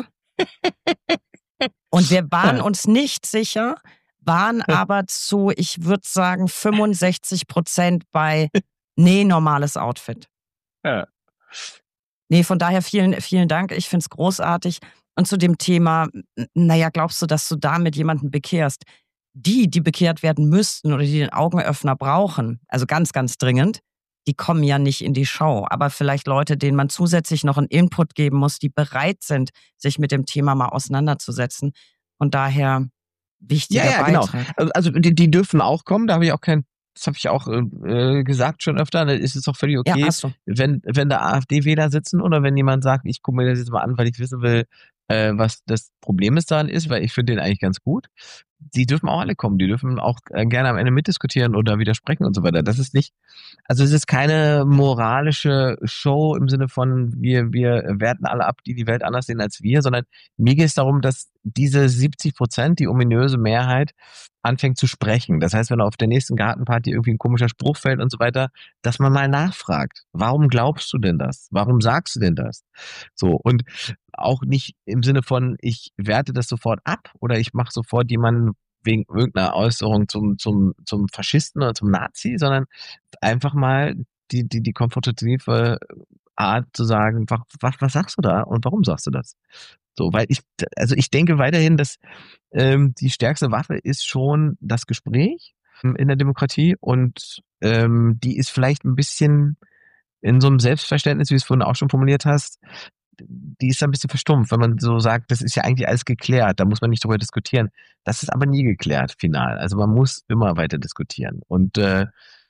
S1: Und wir waren uns nicht sicher, waren aber zu, ich würde sagen, fünfundsechzig Prozent bei, nee, normales Outfit.
S2: Ja.
S1: Nee, von daher vielen, vielen Dank. Ich finde es großartig. Und zu dem Thema, naja, glaubst du, dass du damit jemanden bekehrst? Die, die bekehrt werden müssten oder die den Augenöffner brauchen, also ganz, ganz dringend, die kommen ja nicht in die Show. Aber vielleicht Leute, denen man zusätzlich noch einen Input geben muss, die bereit sind, sich mit dem Thema mal auseinanderzusetzen. Von daher wichtiger
S2: Ja, ja, genau.
S1: Beitrag.
S2: Also also die, die dürfen auch kommen, da habe ich auch kein, das habe ich auch äh, gesagt schon öfter, da ist es auch völlig
S1: Ja,
S2: okay,
S1: hast du.
S2: wenn, wenn da AfD-Wähler sitzen oder wenn jemand sagt, ich gucke mir das jetzt mal an, weil ich wissen will, äh, was das Problem ist daran ist, weil ich finde den eigentlich ganz gut. Die dürfen auch alle kommen, die dürfen auch äh, gerne am Ende mitdiskutieren oder widersprechen und so weiter. Das ist nicht, also es ist keine moralische Show im Sinne von, wir, wir werten alle ab, die die Welt anders sehen als wir, sondern mir geht es darum, dass diese siebzig Prozent, die ominöse Mehrheit, anfängt zu sprechen. Das heißt, wenn auf der nächsten Gartenparty irgendwie ein komischer Spruch fällt und so weiter, dass man mal nachfragt. Warum glaubst du denn das? Warum sagst du denn das? So, und auch nicht im Sinne von, ich werte das sofort ab oder ich mache sofort jemanden wegen irgendeiner Äußerung zum, zum, zum Faschisten oder zum Nazi, sondern einfach mal die, die, die konfrontative Art zu sagen, was, was, was sagst du da und warum sagst du das? So, weil ich, also ich denke weiterhin, dass ähm, die stärkste Waffe ist schon das Gespräch ähm, in der Demokratie und ähm, die ist vielleicht ein bisschen in so einem Selbstverständnis, wie du es vorhin auch schon formuliert hast, die ist ein bisschen verstumpft, wenn man so sagt, das ist ja eigentlich alles geklärt, da muss man nicht drüber diskutieren. Das ist aber nie geklärt, final. Also man muss immer weiter diskutieren. Und äh,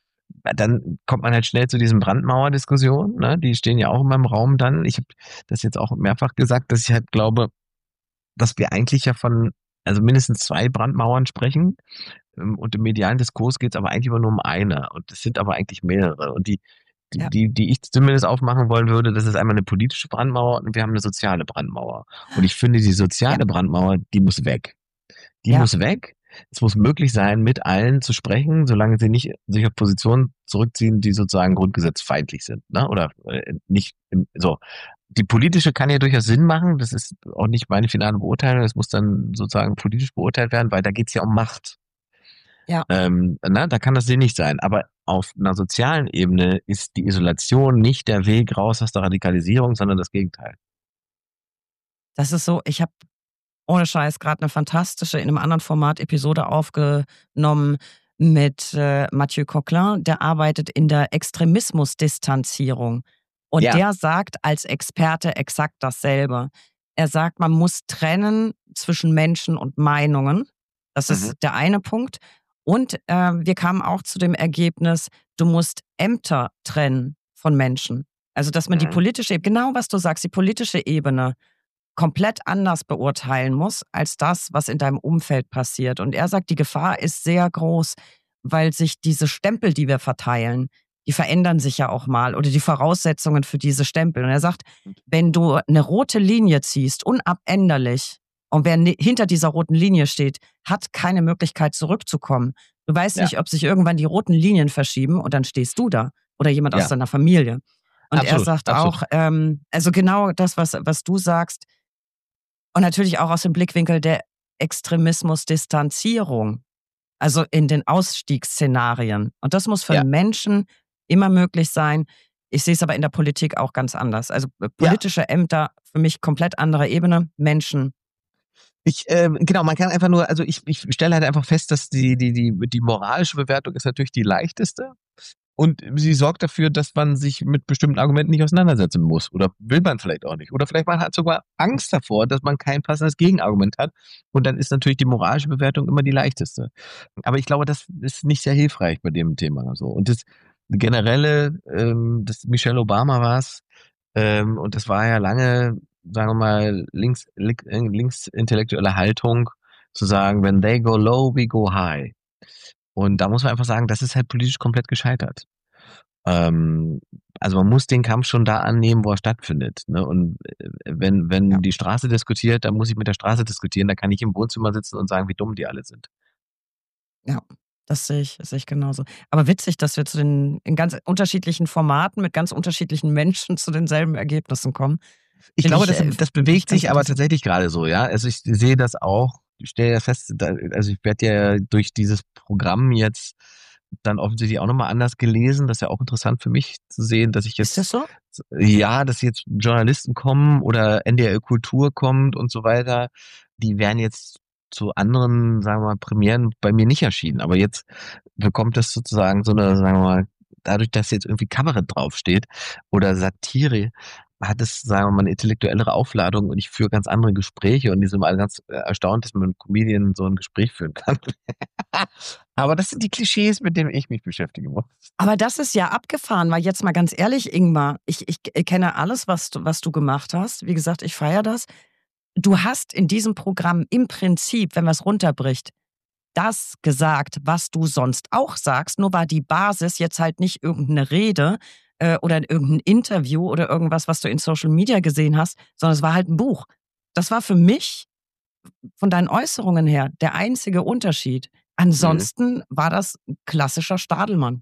S2: dann kommt man halt schnell zu diesen Brandmauer-Diskussionen, ne? Die stehen ja auch in meinem Raum dann. Ich habe das jetzt auch mehrfach gesagt, dass ich halt glaube, dass wir eigentlich ja von, also mindestens zwei Brandmauern sprechen. Und im medialen Diskurs geht es aber eigentlich immer nur um eine. Und es sind aber eigentlich mehrere. Und die, die,
S1: Ja.
S2: die, die ich zumindest aufmachen wollen würde, das ist einmal eine politische Brandmauer und wir haben eine soziale Brandmauer. Und ich finde, die soziale
S1: Ja.
S2: Brandmauer, die muss weg. Die
S1: Ja.
S2: muss weg. Es muss möglich sein, mit allen zu sprechen, solange sie nicht sich auf Positionen zurückziehen, die sozusagen grundgesetzfeindlich sind, ne? Oder äh, nicht im, so. Die politische kann ja durchaus Sinn machen. Das ist auch nicht meine finale Beurteilung. Das muss dann sozusagen politisch beurteilt werden, weil da geht es ja um Macht.
S1: Ja.
S2: Ähm, ne? Da kann das sinnig sein. Aber auf einer sozialen Ebene ist die Isolation nicht der Weg raus aus der Radikalisierung, sondern das Gegenteil.
S1: Das ist so, ich habe ohne Scheiß gerade eine fantastische, in einem anderen Format Episode aufgenommen mit äh, Mathieu Coquelin, der arbeitet in der Extremismusdistanzierung. Und
S2: Ja.
S1: der sagt als Experte exakt dasselbe. Er sagt, man muss trennen zwischen Menschen und Meinungen. Das ist
S2: Mhm.
S1: der eine Punkt. Und äh, wir kamen auch zu dem Ergebnis, du musst Ämter trennen von Menschen. Also, dass man die
S2: Mhm.
S1: politische Ebene, genau was du sagst, die politische Ebene komplett anders beurteilen muss, als das, was in deinem Umfeld passiert. Und er sagt, die Gefahr ist sehr groß, weil sich diese Stempel, die wir verteilen, die verändern sich ja auch mal oder die Voraussetzungen für diese Stempel. Und er sagt, wenn du eine rote Linie ziehst, unabänderlich, und wer ni- hinter dieser roten Linie steht, hat keine Möglichkeit zurückzukommen. Du weißt
S2: Ja.
S1: nicht, ob sich irgendwann die roten Linien verschieben und dann stehst du da oder jemand
S2: Ja.
S1: aus deiner Familie. Und er
S2: Absolut,
S1: sagt
S2: absolut.
S1: auch, ähm, also genau das, was, was du sagst, und natürlich auch aus dem Blickwinkel der Extremismusdistanzierung, also in den Ausstiegsszenarien. Und das muss für
S2: Ja.
S1: Menschen immer möglich sein. Ich sehe es aber in der Politik auch ganz anders. Also äh, politische Ämter, für mich komplett andere Ebene, Menschen.
S2: Ich, ähm, genau, man kann einfach nur, also ich, ich stelle halt einfach fest, dass die, die, die, die moralische Bewertung ist natürlich die leichteste. Und sie sorgt dafür, dass man sich mit bestimmten Argumenten nicht auseinandersetzen muss. Oder will man vielleicht auch nicht. Oder vielleicht man hat sogar Angst davor, dass man kein passendes Gegenargument hat. Und dann ist natürlich die moralische Bewertung immer die leichteste. Aber ich glaube, das ist nicht sehr hilfreich bei dem Thema. So. Und das generelle, ähm, das Michelle Obama war es, ähm, und das war ja lange, sagen wir mal, links, links, linksintellektuelle Haltung, zu sagen, when they go low, we go high. Und da muss man einfach sagen, das ist halt politisch komplett gescheitert. Ähm, also man muss den Kampf schon da annehmen, wo er stattfindet. Ne? Und äh, wenn, wenn
S1: Ja.
S2: die Straße diskutiert, dann muss ich mit der Straße diskutieren. Da kann ich im Wohnzimmer sitzen und sagen, wie dumm die alle sind.
S1: Ja, das sehe ich, das sehe ich genauso. Aber witzig, dass wir zu den in ganz unterschiedlichen Formaten mit ganz unterschiedlichen Menschen zu denselben Ergebnissen kommen.
S2: Ich
S1: Finde
S2: glaube,
S1: ich,
S2: das,
S1: äh,
S2: das
S1: finde ich
S2: bewegt
S1: ganz
S2: sich aber
S1: interessant.
S2: tatsächlich gerade so, ja. Also ich sehe das auch, ich stelle ja fest, da, also ich werde ja durch dieses Programm jetzt dann offensichtlich auch nochmal anders gelesen. Das ist ja auch interessant für mich zu sehen, dass ich
S1: Ist das
S2: jetzt,
S1: so?
S2: ja, dass jetzt Journalisten kommen oder N D R Kultur kommt und so weiter. Die wären jetzt zu anderen, sagen wir mal, Premieren bei mir nicht erschienen. Aber jetzt bekommt das sozusagen so eine, sagen wir mal, dadurch, dass jetzt irgendwie Kabarett draufsteht oder Satire, hat es, sagen wir mal, eine intellektuellere Aufladung und ich führe ganz andere Gespräche und die sind mal ganz äh, erstaunt, dass man mit einem Comedian so ein Gespräch führen kann. Aber das sind die Klischees, mit denen ich mich beschäftigen muss.
S1: Aber das ist ja abgefahren, weil jetzt mal ganz ehrlich, Ingmar, ich, ich kenne alles, was du, was du gemacht hast. Wie gesagt, ich feiere das. Du hast in diesem Programm im Prinzip, wenn man es runterbricht, das gesagt, was du sonst auch sagst, nur war die Basis jetzt halt nicht irgendeine Rede äh, oder irgendein Interview oder irgendwas, was du in Social Media gesehen hast, sondern es war halt ein Buch. Das war für mich von deinen Äußerungen her der einzige Unterschied.
S2: Mhm.
S1: Ansonsten war das ein klassischer Stadelmann.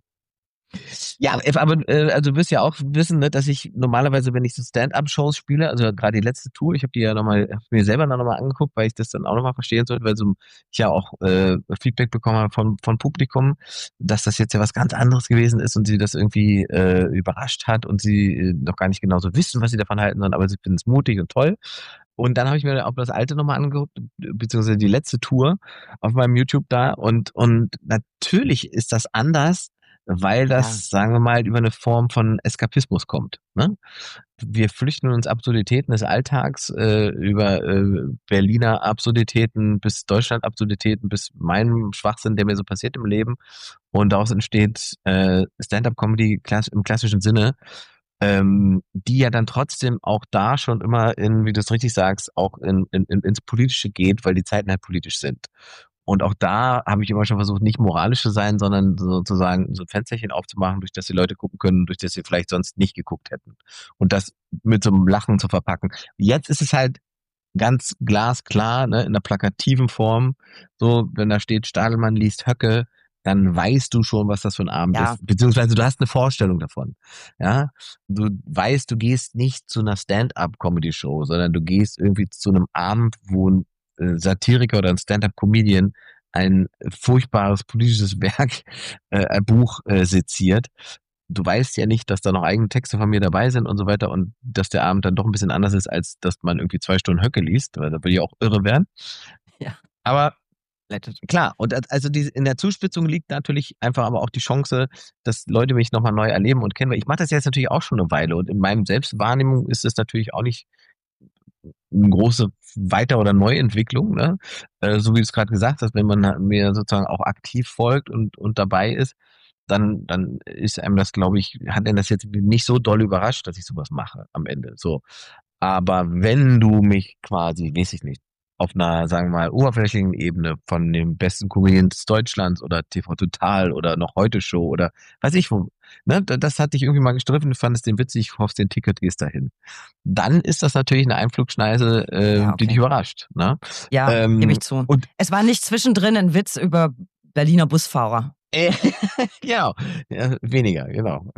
S2: Ja, aber äh, also du wirst ja auch wissen, ne, dass ich normalerweise, wenn ich so Stand-up-Shows spiele, also gerade die letzte Tour, ich habe die ja nochmal, hab mir selber noch mal angeguckt, weil ich das dann auch nochmal verstehen sollte, weil so ich ja auch äh, Feedback bekommen habe von, von Publikum, dass das jetzt ja was ganz anderes gewesen ist und sie das irgendwie äh, überrascht hat und sie äh, noch gar nicht genau so wissen, was sie davon halten, sondern aber sie finden es mutig und toll. Und dann habe ich mir auch das alte nochmal angeguckt, beziehungsweise die letzte Tour auf meinem YouTube da und, und natürlich ist das anders, weil
S1: Ja.
S2: das, sagen wir mal, über eine Form von Eskapismus kommt. Ne? Wir flüchten uns Absurditäten des Alltags äh, über äh, Berliner Absurditäten bis Deutschland-Absurditäten bis meinem Schwachsinn, der mir so passiert im Leben. Und daraus entsteht äh, Stand-up-Comedy klass- im klassischen Sinne, ähm, die ja dann trotzdem auch da schon immer in, wie du es richtig sagst, auch in, in, in, ins Politische geht, weil die Zeiten halt politisch sind. Und auch da habe ich immer schon versucht, nicht moralisch zu sein, sondern sozusagen so ein Fensterchen aufzumachen, durch das die Leute gucken können, durch das sie vielleicht sonst nicht geguckt hätten. Und das mit so einem Lachen zu verpacken. Jetzt ist es halt ganz glasklar, ne, in der plakativen Form. So, wenn da steht, Stadelmann liest Höcke, dann weißt du schon, was das für ein Abend
S1: Ja.
S2: ist. Beziehungsweise du hast eine Vorstellung davon. Ja, du weißt, du gehst nicht zu einer Stand-up-Comedy-Show, sondern du gehst irgendwie zu einem Abend, wo ein äh, Satiriker oder ein Stand-up-Comedian ein furchtbares politisches Werk, äh, ein Buch äh, seziert. Du weißt ja nicht, dass da noch eigene Texte von mir dabei sind und so weiter und dass der Abend dann doch ein bisschen anders ist, als dass man irgendwie zwei Stunden Höcke liest, weil da will ich auch irre werden.
S1: Ja.
S2: Aber klar, und also die, in der Zuspitzung liegt natürlich einfach aber auch die Chance, dass Leute mich nochmal neu erleben und kennen. Weil ich mache das jetzt natürlich auch schon eine Weile und in meinem Selbstwahrnehmung ist es natürlich auch nicht eine große Weiter- oder Neuentwicklung, ne? Äh, so wie du es gerade gesagt hast, wenn man mir sozusagen auch aktiv folgt und, und dabei ist, dann, dann ist einem das, glaube ich, hat einen das jetzt nicht so doll überrascht, dass ich sowas mache am Ende. So. Aber wenn du mich quasi, weiß ich nicht, auf einer, sagen wir mal, oberflächlichen Ebene von den besten Comedians Deutschlands oder T V Total oder noch Heute Show oder weiß ich wo, ne, das hat dich irgendwie mal gestriffen, du fandest den witzig, hoffst den Ticket, gehst dahin. Dann ist das natürlich eine Einflugschneise, äh,
S1: Ja,
S2: die
S1: okay.
S2: dich überrascht. Ne?
S1: Ja,
S2: Ähm,
S1: gebe ich zu.
S2: Und
S1: Es war nicht zwischendrin ein Witz über Berliner Busfahrer.
S2: äh, genau, ja, weniger, genau.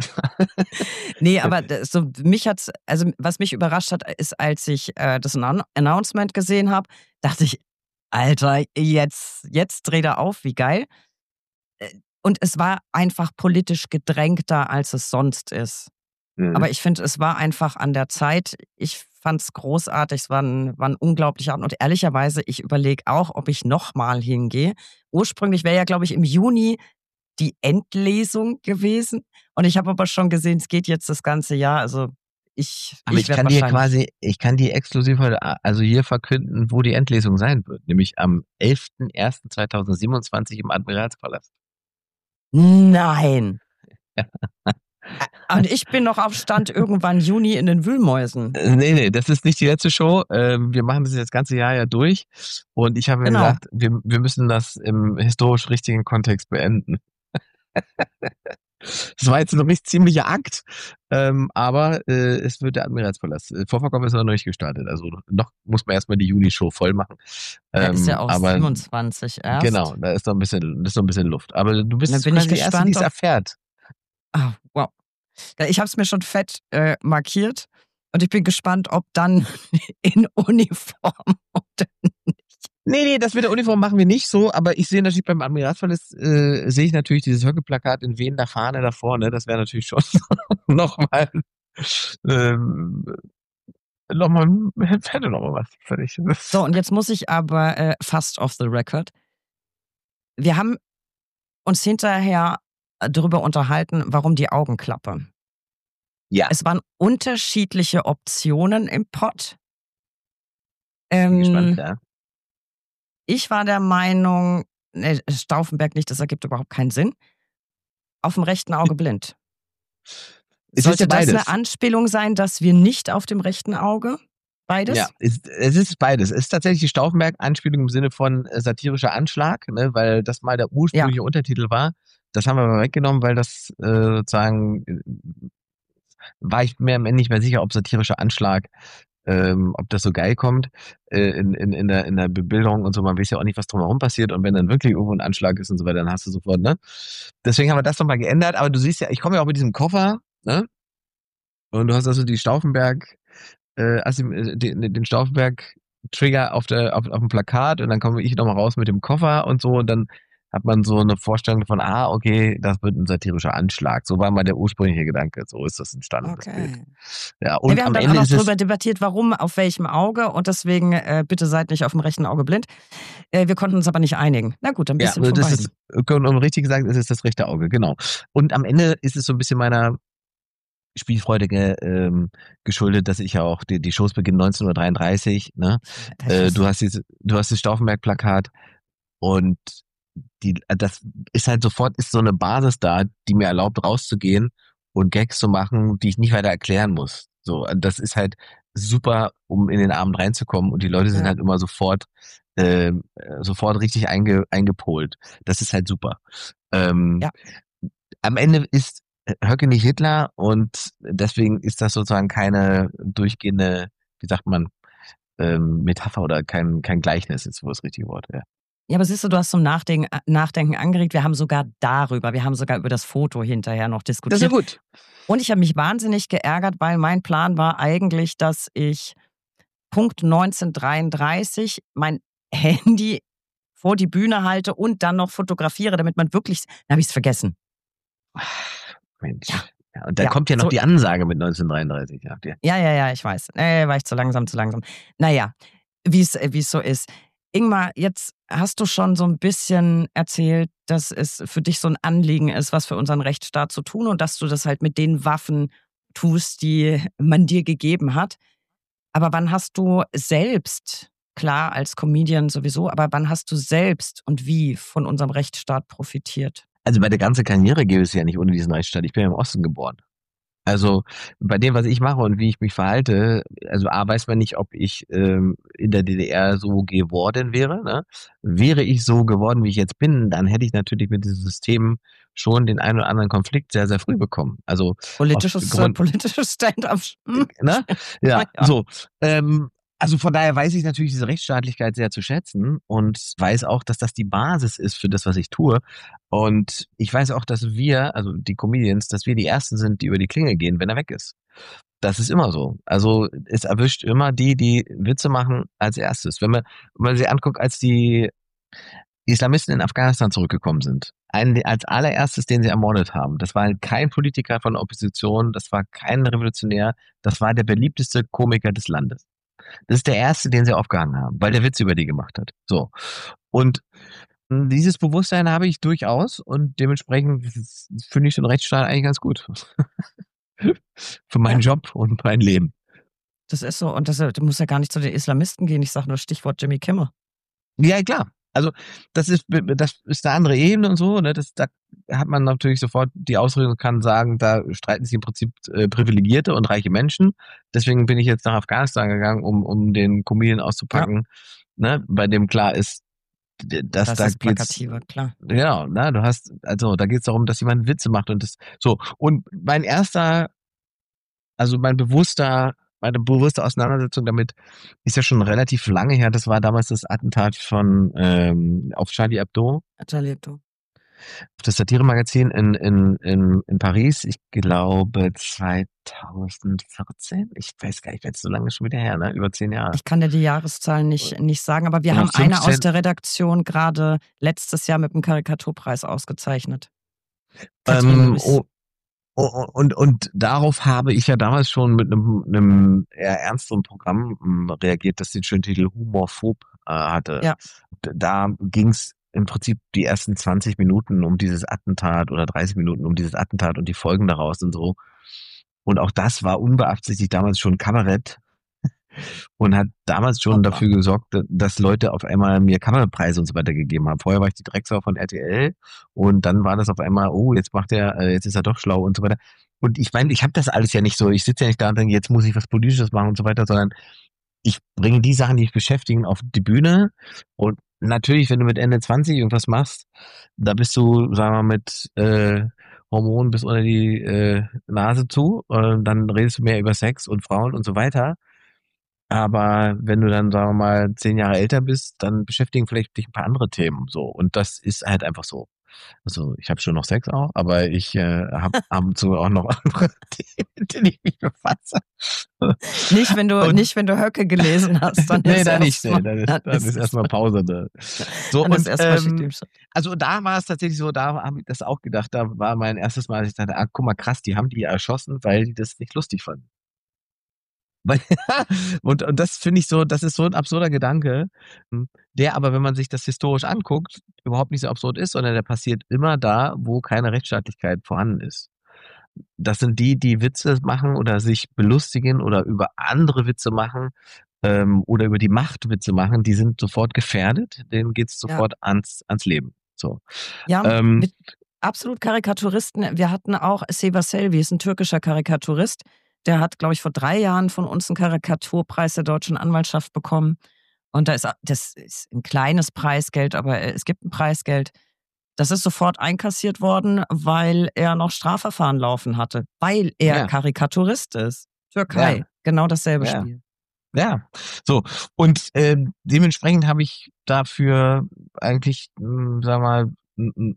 S1: Nee, aber das, so mich hat's, also was mich überrascht hat, ist, als ich äh, das Annou- Announcement gesehen habe, dachte ich, Alter, jetzt, jetzt dreht er auf, wie geil. Äh, Und es war einfach politisch gedrängter, als es sonst ist.
S2: Mhm.
S1: Aber ich finde, es war einfach an der Zeit. Ich fand es großartig, es war ein, war ein unglaublicher Abend. Und ehrlicherweise, ich überlege auch, ob ich nochmal hingehe. Ursprünglich wäre ja, glaube ich, im Juni die Endlesung gewesen. Und ich habe aber schon gesehen, es geht jetzt das ganze Jahr. Also ich,
S2: Aber
S1: ich
S2: ich
S1: werde
S2: kann dir
S1: wahrscheinlich.
S2: quasi, ich kann dir exklusiv heute, also hier verkünden, wo die Endlesung sein wird. Nämlich am elften ersten zweitausendsiebenundzwanzig im Admiralspalast.
S1: Nein. Und ich bin noch auf Stand irgendwann Juni in den Wühlmäusen.
S2: Äh, Nee, nee, das ist nicht die letzte Show. Ähm, Wir machen das das ganze Jahr ja durch. Und ich habe mir
S1: Genau.
S2: gesagt, wir, wir müssen das im historisch richtigen Kontext beenden. Das war jetzt ein richtig ziemlicher Akt, ähm, aber äh, es wird der Admiralspalast. Äh, Vorverkauf ist noch nicht gestartet. Also noch muss man erstmal die Juni-Show voll machen.
S1: Der ist ja
S2: Ähm,
S1: auch
S2: aber
S1: siebenundzwanzig erst.
S2: genau, da ist noch ein bisschen, das ist noch ein bisschen Luft. Aber du
S1: Dann
S2: bist
S1: bin
S2: quasi
S1: ich
S2: die Erste, die
S1: gespannt
S2: es
S1: auf.
S2: erfährt.
S1: Ah, wow. Ja, ich habe es mir schon fett äh, markiert und ich bin gespannt, ob dann in Uniform oder nicht.
S2: Nee, nee, das mit der Uniform machen wir nicht so, aber ich sehe natürlich beim Admiratsfall ist, äh, sehe ich natürlich dieses Höcke-Plakat in wehender Fahne da vorne. Das wäre natürlich schon nochmal, ähm, nochmal, hätte nochmal was. Völlig.
S1: So, und jetzt muss ich aber äh, fast off the record. Wir haben uns hinterher darüber unterhalten, warum die Augenklappe.
S2: Ja.
S1: Es waren unterschiedliche Optionen im Pott.
S2: Bin gespannt,
S1: Ähm,
S2: ja.
S1: ich war der Meinung, ne, Stauffenberg nicht, das ergibt überhaupt keinen Sinn. Auf dem rechten Auge blind.
S2: Es ist
S1: Sollte
S2: ja
S1: das
S2: beides.
S1: eine Anspielung sein, dass wir nicht auf dem rechten Auge? Beides?
S2: Ja, es, es ist beides. Es ist tatsächlich die Stauffenberg-Anspielung im Sinne von äh, satirischer Anschlag, ne, weil das mal der ursprüngliche Untertitel war. Das haben wir aber weggenommen, weil das äh, sozusagen äh, war ich mir nicht mehr sicher, ob satirischer Anschlag, ähm, ob das so geil kommt äh, in, in, in, der, in der Bebildung und so. Man weiß ja auch nicht, was drumherum passiert. Und wenn dann wirklich irgendwo ein Anschlag ist und so weiter, dann hast du sofort, ne? Deswegen haben wir das nochmal geändert. Aber du siehst ja, ich komme ja auch mit diesem Koffer, ne? Und du hast also die Stauffenberg, äh, also den, den Stauffenberg-Trigger auf, der, auf, auf dem Plakat und dann komme ich nochmal raus mit dem Koffer und so und dann hat man so eine Vorstellung von, ah, okay, das wird ein satirischer Anschlag. So war mal der ursprüngliche Gedanke. So ist das entstanden, das
S1: Okay.
S2: Bild. Ja, und
S1: Ja, wir haben
S2: am
S1: dann
S2: Ende
S1: auch noch
S2: ist es,
S1: drüber debattiert, warum, auf welchem Auge und deswegen äh, bitte seid nicht auf dem rechten Auge blind. Äh, wir konnten uns aber nicht einigen. Na gut, ein
S2: ja,
S1: bisschen von
S2: das
S1: beiden.
S2: ist, um richtig gesagt, ist es das rechte Auge, genau. Und am Ende ist es so ein bisschen meiner Spielfreude ge, ähm, geschuldet, dass ich ja auch, die, die Shows beginnen neunzehn Uhr dreiunddreißig, ne?
S1: Das
S2: Äh,
S1: ist-
S2: du hast dieses, du hast das Stauffenberg-Plakat und die, das ist halt sofort, ist so eine Basis da, die mir erlaubt, rauszugehen und Gags zu machen, die ich nicht weiter erklären muss. So, das ist halt super, um in den Abend reinzukommen und die Leute sind
S1: Ja.
S2: halt immer sofort, äh, sofort richtig einge, eingepolt. Das ist halt super. Ähm,
S1: Ja.
S2: Am Ende ist Höcke nicht Hitler und deswegen ist das sozusagen keine durchgehende, wie sagt man, ähm, Metapher oder kein, kein Gleichnis, ist wohl das richtige Wort, ja.
S1: Ja, aber siehst du, du hast zum Nachdenken, Nachdenken angeregt. Wir haben sogar darüber, wir haben sogar über das Foto hinterher noch
S2: Das ist
S1: diskutiert.
S2: ja gut.
S1: Und ich habe mich wahnsinnig geärgert, weil mein Plan war eigentlich, dass ich Punkt neunzehn Uhr dreiunddreißig mein Handy vor die Bühne halte und dann noch fotografiere, damit man wirklich, dann habe ich es vergessen.
S2: Mensch.
S1: Ja.
S2: Ja, und dann
S1: Ja,
S2: kommt ja noch
S1: so-
S2: die Ansage mit neunzehnhundertdreiunddreißig. Ja, die-
S1: Ja, ja, ja, ich weiß. Äh, war ich zu langsam, zu langsam. Naja, wie es wie es so ist. Ingmar, jetzt hast du schon so ein bisschen erzählt, dass es für dich so ein Anliegen ist, was für unseren Rechtsstaat zu tun und dass du das halt mit den Waffen tust, die man dir gegeben hat. Aber wann hast du selbst, klar als Comedian sowieso, aber wann hast du selbst und wie von unserem Rechtsstaat profitiert?
S2: Also bei der ganzen Karriere gäbe es ja nicht ohne diesen Rechtsstaat. Ich bin ja im Osten geboren. Also bei dem, was ich mache und wie ich mich verhalte, also A, weiß man nicht, ob ich ähm, in der D D R so geworden wäre. Ne? Wäre ich so geworden, wie ich jetzt bin, dann hätte ich natürlich mit diesem System schon den einen oder anderen Konflikt sehr, sehr früh bekommen. Also
S1: Politisches, äh,
S2: Grund-
S1: politisches Stand-up. Hm?
S2: ne? Ja,
S1: Ja.
S2: so. Ähm, also von daher weiß ich natürlich diese Rechtsstaatlichkeit sehr zu schätzen und weiß auch, dass das die Basis ist für das, was ich tue. Und ich weiß auch, dass wir, also die Comedians, dass wir die Ersten sind, die über die Klinge gehen, wenn er weg ist. Das ist immer so. Also es erwischt immer die, die Witze machen als erstes. Wenn man, wenn man sich anguckt, als die Islamisten in Afghanistan zurückgekommen sind, einen als allererstes, den sie ermordet haben, das war kein Politiker von der Opposition, das war kein Revolutionär, das war der beliebteste Komiker des Landes. Das ist der erste, den sie aufgehangen haben, weil der Witz über die gemacht hat. So. Und dieses Bewusstsein habe ich durchaus und dementsprechend finde ich den Rechtsstaat eigentlich ganz gut. Für meinen Job und mein Leben.
S1: Das ist so. Und das, du musst ja gar nicht zu den Islamisten gehen. Ich sage nur Stichwort Jimmy Kimmel.
S2: Ja, klar. Also das ist das ist eine andere Ebene und so. Ne? Das, da hat man natürlich sofort die Ausrede und kann sagen, da streiten sich im Prinzip äh, privilegierte und reiche Menschen. Deswegen bin ich jetzt nach Afghanistan gegangen, um um den Comedian auszupacken, ne? Bei dem klar ist, dass
S1: Das
S2: da
S1: ist
S2: geht's,
S1: plakativer, klar.
S2: genau, ne? Du hast also da geht es darum, dass jemand Witze macht und das so. Und mein erster, also mein bewusster Meine bewusste Auseinandersetzung damit ist ja schon relativ lange her. Das war damals das Attentat von ähm, auf Charlie Hebdo.
S1: Charlie Hebdo.
S2: das Satire-Magazin in, in, in, in Paris, ich glaube zweitausendvierzehn, ich weiß gar nicht, jetzt so lange schon wieder her, ne? Über zehn Jahre.
S1: Ich kann dir die Jahreszahlen nicht, nicht sagen, aber wir
S2: Oder
S1: haben eine aus
S2: fünfzehn.
S1: der Redaktion gerade letztes Jahr mit dem Karikaturpreis ausgezeichnet.
S2: Ähm, oh, oh, und, und darauf habe ich ja damals schon mit einem, einem eher ernsteren Programm ähm, reagiert, das den schönen Titel Humorphob äh, hatte.
S1: Ja.
S2: Da ging es im Prinzip die ersten zwanzig Minuten um dieses Attentat oder dreißig Minuten um dieses Attentat und die Folgen daraus und so. Und auch das war unbeabsichtigt damals schon Kabarett und hat damals schon
S1: Hoppla.
S2: dafür gesorgt, dass Leute auf einmal mir Kabarettpreise und so weiter gegeben haben. Vorher war ich die Drecksau von R T L und dann war das auf einmal, oh, jetzt macht er, äh, jetzt ist er doch schlau und so weiter. Und ich meine, ich habe das alles ja nicht so, ich sitze ja nicht da und denke, jetzt muss ich was Politisches machen und so weiter, sondern ich bringe die Sachen, die mich beschäftigen, auf die Bühne. Und natürlich, wenn du mit Ende zwanzig irgendwas machst, da bist du, sagen wir mal, mit äh, Hormonen bis unter die äh, Nase zu. Äh, dann redest du mehr über Sex und Frauen und so weiter. Aber wenn du dann, sagen wir mal, zehn Jahre älter bist, dann beschäftigen vielleicht dich ein paar andere Themen. So. Und das ist halt einfach so. Also ich habe schon noch Sex auch, aber ich äh, habe ab und zu auch noch andere Themen, mit denen ich mich befasse.
S1: Nicht, wenn du,
S2: Und-
S1: nicht, wenn du Höcke gelesen hast. Dann
S2: nee,
S1: ist
S2: da nicht. Nee,
S1: erstmal-
S2: dann ist,
S1: dann
S2: dann ist
S1: ist
S2: erstmal Pause. Da. So,
S1: Dann
S2: und,
S1: ist erstmal Schicht
S2: ähm,
S1: im Schatten.
S2: also da war es tatsächlich so, da habe ich das auch gedacht, da war mein erstes Mal, dass ich dachte, ah, guck mal, krass, die haben die erschossen, weil die das nicht lustig fanden. Weil, und, und das finde ich so, das ist so ein absurder Gedanke, der aber, wenn man sich das historisch anguckt, überhaupt nicht so absurd ist, sondern der passiert immer da, wo keine Rechtsstaatlichkeit vorhanden ist. Das sind die, die Witze machen oder sich belustigen oder über andere Witze machen ähm, oder über die Macht Witze machen, die sind sofort gefährdet, denen geht's
S1: Ja.
S2: sofort ans, ans Leben. So.
S1: Ja,
S2: Ähm,
S1: mit absolut Karikaturisten. Wir hatten auch Seva Selvi, ist ein türkischer Karikaturist. Der hat, glaube ich, vor drei Jahren von uns einen Karikaturpreis der deutschen Anwaltschaft bekommen. Und da ist, das ist ein kleines Preisgeld, aber es gibt ein Preisgeld. Das ist sofort einkassiert worden, weil er noch Strafverfahren laufen hatte. Weil er
S2: Ja.
S1: Karikaturist ist. Türkei,
S2: Ja.
S1: genau dasselbe
S2: Ja.
S1: Spiel.
S2: Ja, so. Und ähm, dementsprechend habe ich dafür eigentlich, mh, sag mal, m- m-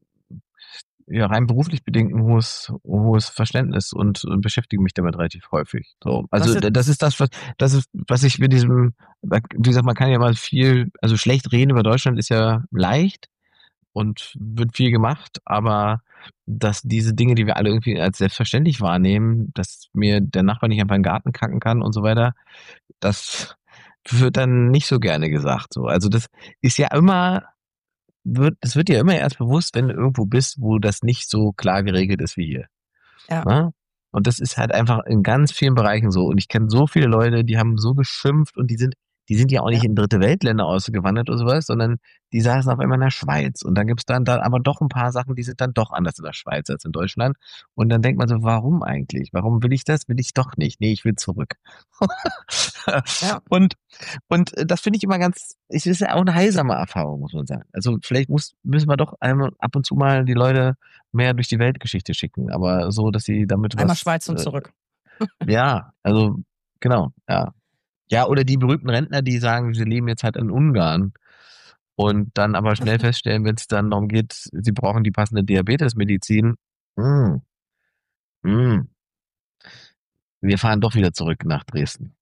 S2: ja, rein beruflich bedingt ein hohes, hohes Verständnis und, und beschäftige mich damit relativ häufig. So. Also
S1: Das ist-
S2: das ist das, was das ist, was ich mit diesem, wie gesagt, man kann ja mal viel, also schlecht reden über Deutschland ist ja leicht und wird viel gemacht, aber dass diese Dinge, die wir alle irgendwie als selbstverständlich wahrnehmen, dass mir der Nachbar nicht einfach in den Garten kacken kann und so weiter, das wird dann nicht so gerne gesagt. So. Also das ist ja immer, wird, es wird dir immer erst bewusst, wenn du irgendwo bist, wo das nicht so klar geregelt ist wie hier.
S1: Ja.
S2: Ne? Und das ist halt einfach in ganz vielen Bereichen so. Und ich kenne so viele Leute, die haben so geschimpft und die sind, die sind ja auch nicht
S1: Ja.
S2: in dritte Weltländer ausgewandert oder sowas, sondern die saßen auf einmal in der Schweiz. Und dann gibt's dann da aber doch ein paar Sachen, die sind dann doch anders in der Schweiz als in Deutschland. Und dann denkt man so, warum eigentlich? Warum will ich das? Will ich doch nicht. Nee, ich will zurück.
S1: Ja.
S2: Und, und äh, das finde ich immer ganz, es ist ja auch eine heilsame Erfahrung, muss man sagen. Also vielleicht muss, müssen wir doch einmal ab und zu mal die Leute mehr durch die Weltgeschichte schicken, aber so, dass sie damit
S1: Einmal
S2: was,
S1: Schweiz und
S2: äh,
S1: zurück.
S2: Ja, also genau, ja. Ja, oder die berühmten Rentner, die sagen, sie leben jetzt halt in Ungarn und dann aber schnell feststellen, wenn es dann darum geht, sie brauchen die passende Diabetesmedizin. Mm, mm, wir fahren doch wieder zurück nach Dresden.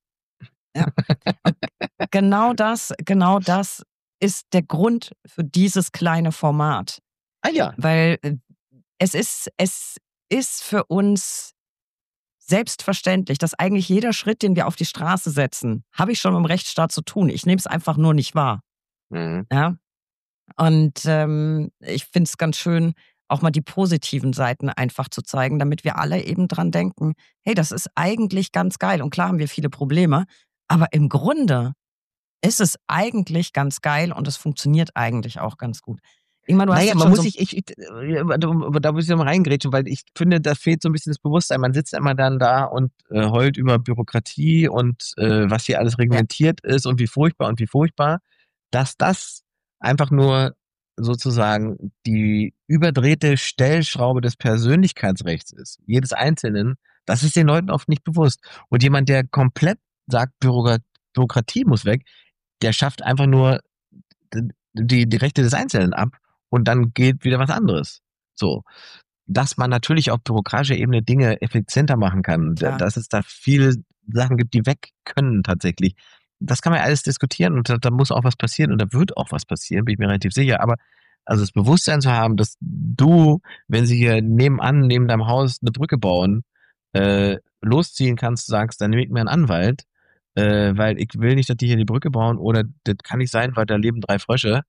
S1: Genau das, genau das ist der Grund für dieses kleine Format.
S2: Ah ja.
S1: Weil äh, es ist, es ist für uns selbstverständlich, dass eigentlich jeder Schritt, den wir auf die Straße setzen, habe ich schon im Rechtsstaat zu tun. Ich nehme es einfach nur nicht wahr.
S2: Mhm.
S1: Ja? Und ähm, ich finde es ganz schön, auch mal die positiven Seiten einfach zu zeigen, damit wir alle eben dran denken, hey, das ist eigentlich ganz geil. Und klar haben wir viele Probleme, aber im Grunde ist es eigentlich ganz geil und es funktioniert eigentlich auch ganz gut. Ingmar, du hast
S2: Naja,
S1: jetzt
S2: man
S1: schon
S2: muss
S1: so
S2: sich, ich, ich, äh, da da muss ich noch mal reingrätschen, weil ich finde, da fehlt so ein bisschen das Bewusstsein. Man sitzt immer dann da und äh, heult über Bürokratie und äh, was hier alles reglementiert ist und wie furchtbar und wie furchtbar, dass das einfach nur sozusagen die überdrehte Stellschraube des Persönlichkeitsrechts ist, jedes Einzelnen, das ist den Leuten oft nicht bewusst. Und jemand, der komplett sagt, Bürokrat- Bürokratie muss weg, der schafft einfach nur die, die Rechte des Einzelnen ab und dann geht wieder was anderes. So. Dass man natürlich auf bürokratischer Ebene Dinge effizienter machen kann,
S1: Klar.
S2: dass es da viele Sachen gibt, die weg können tatsächlich. Das kann man alles diskutieren und da, da muss auch was passieren und da wird auch was passieren, bin ich mir relativ sicher. Aber also das Bewusstsein zu haben, dass du, wenn sie hier nebenan, neben deinem Haus eine Brücke bauen, äh, losziehen kannst, sagst, dann nehme ich mir einen Anwalt, äh, weil ich will nicht, dass die hier die Brücke bauen oder das kann nicht sein, weil da leben drei Frösche.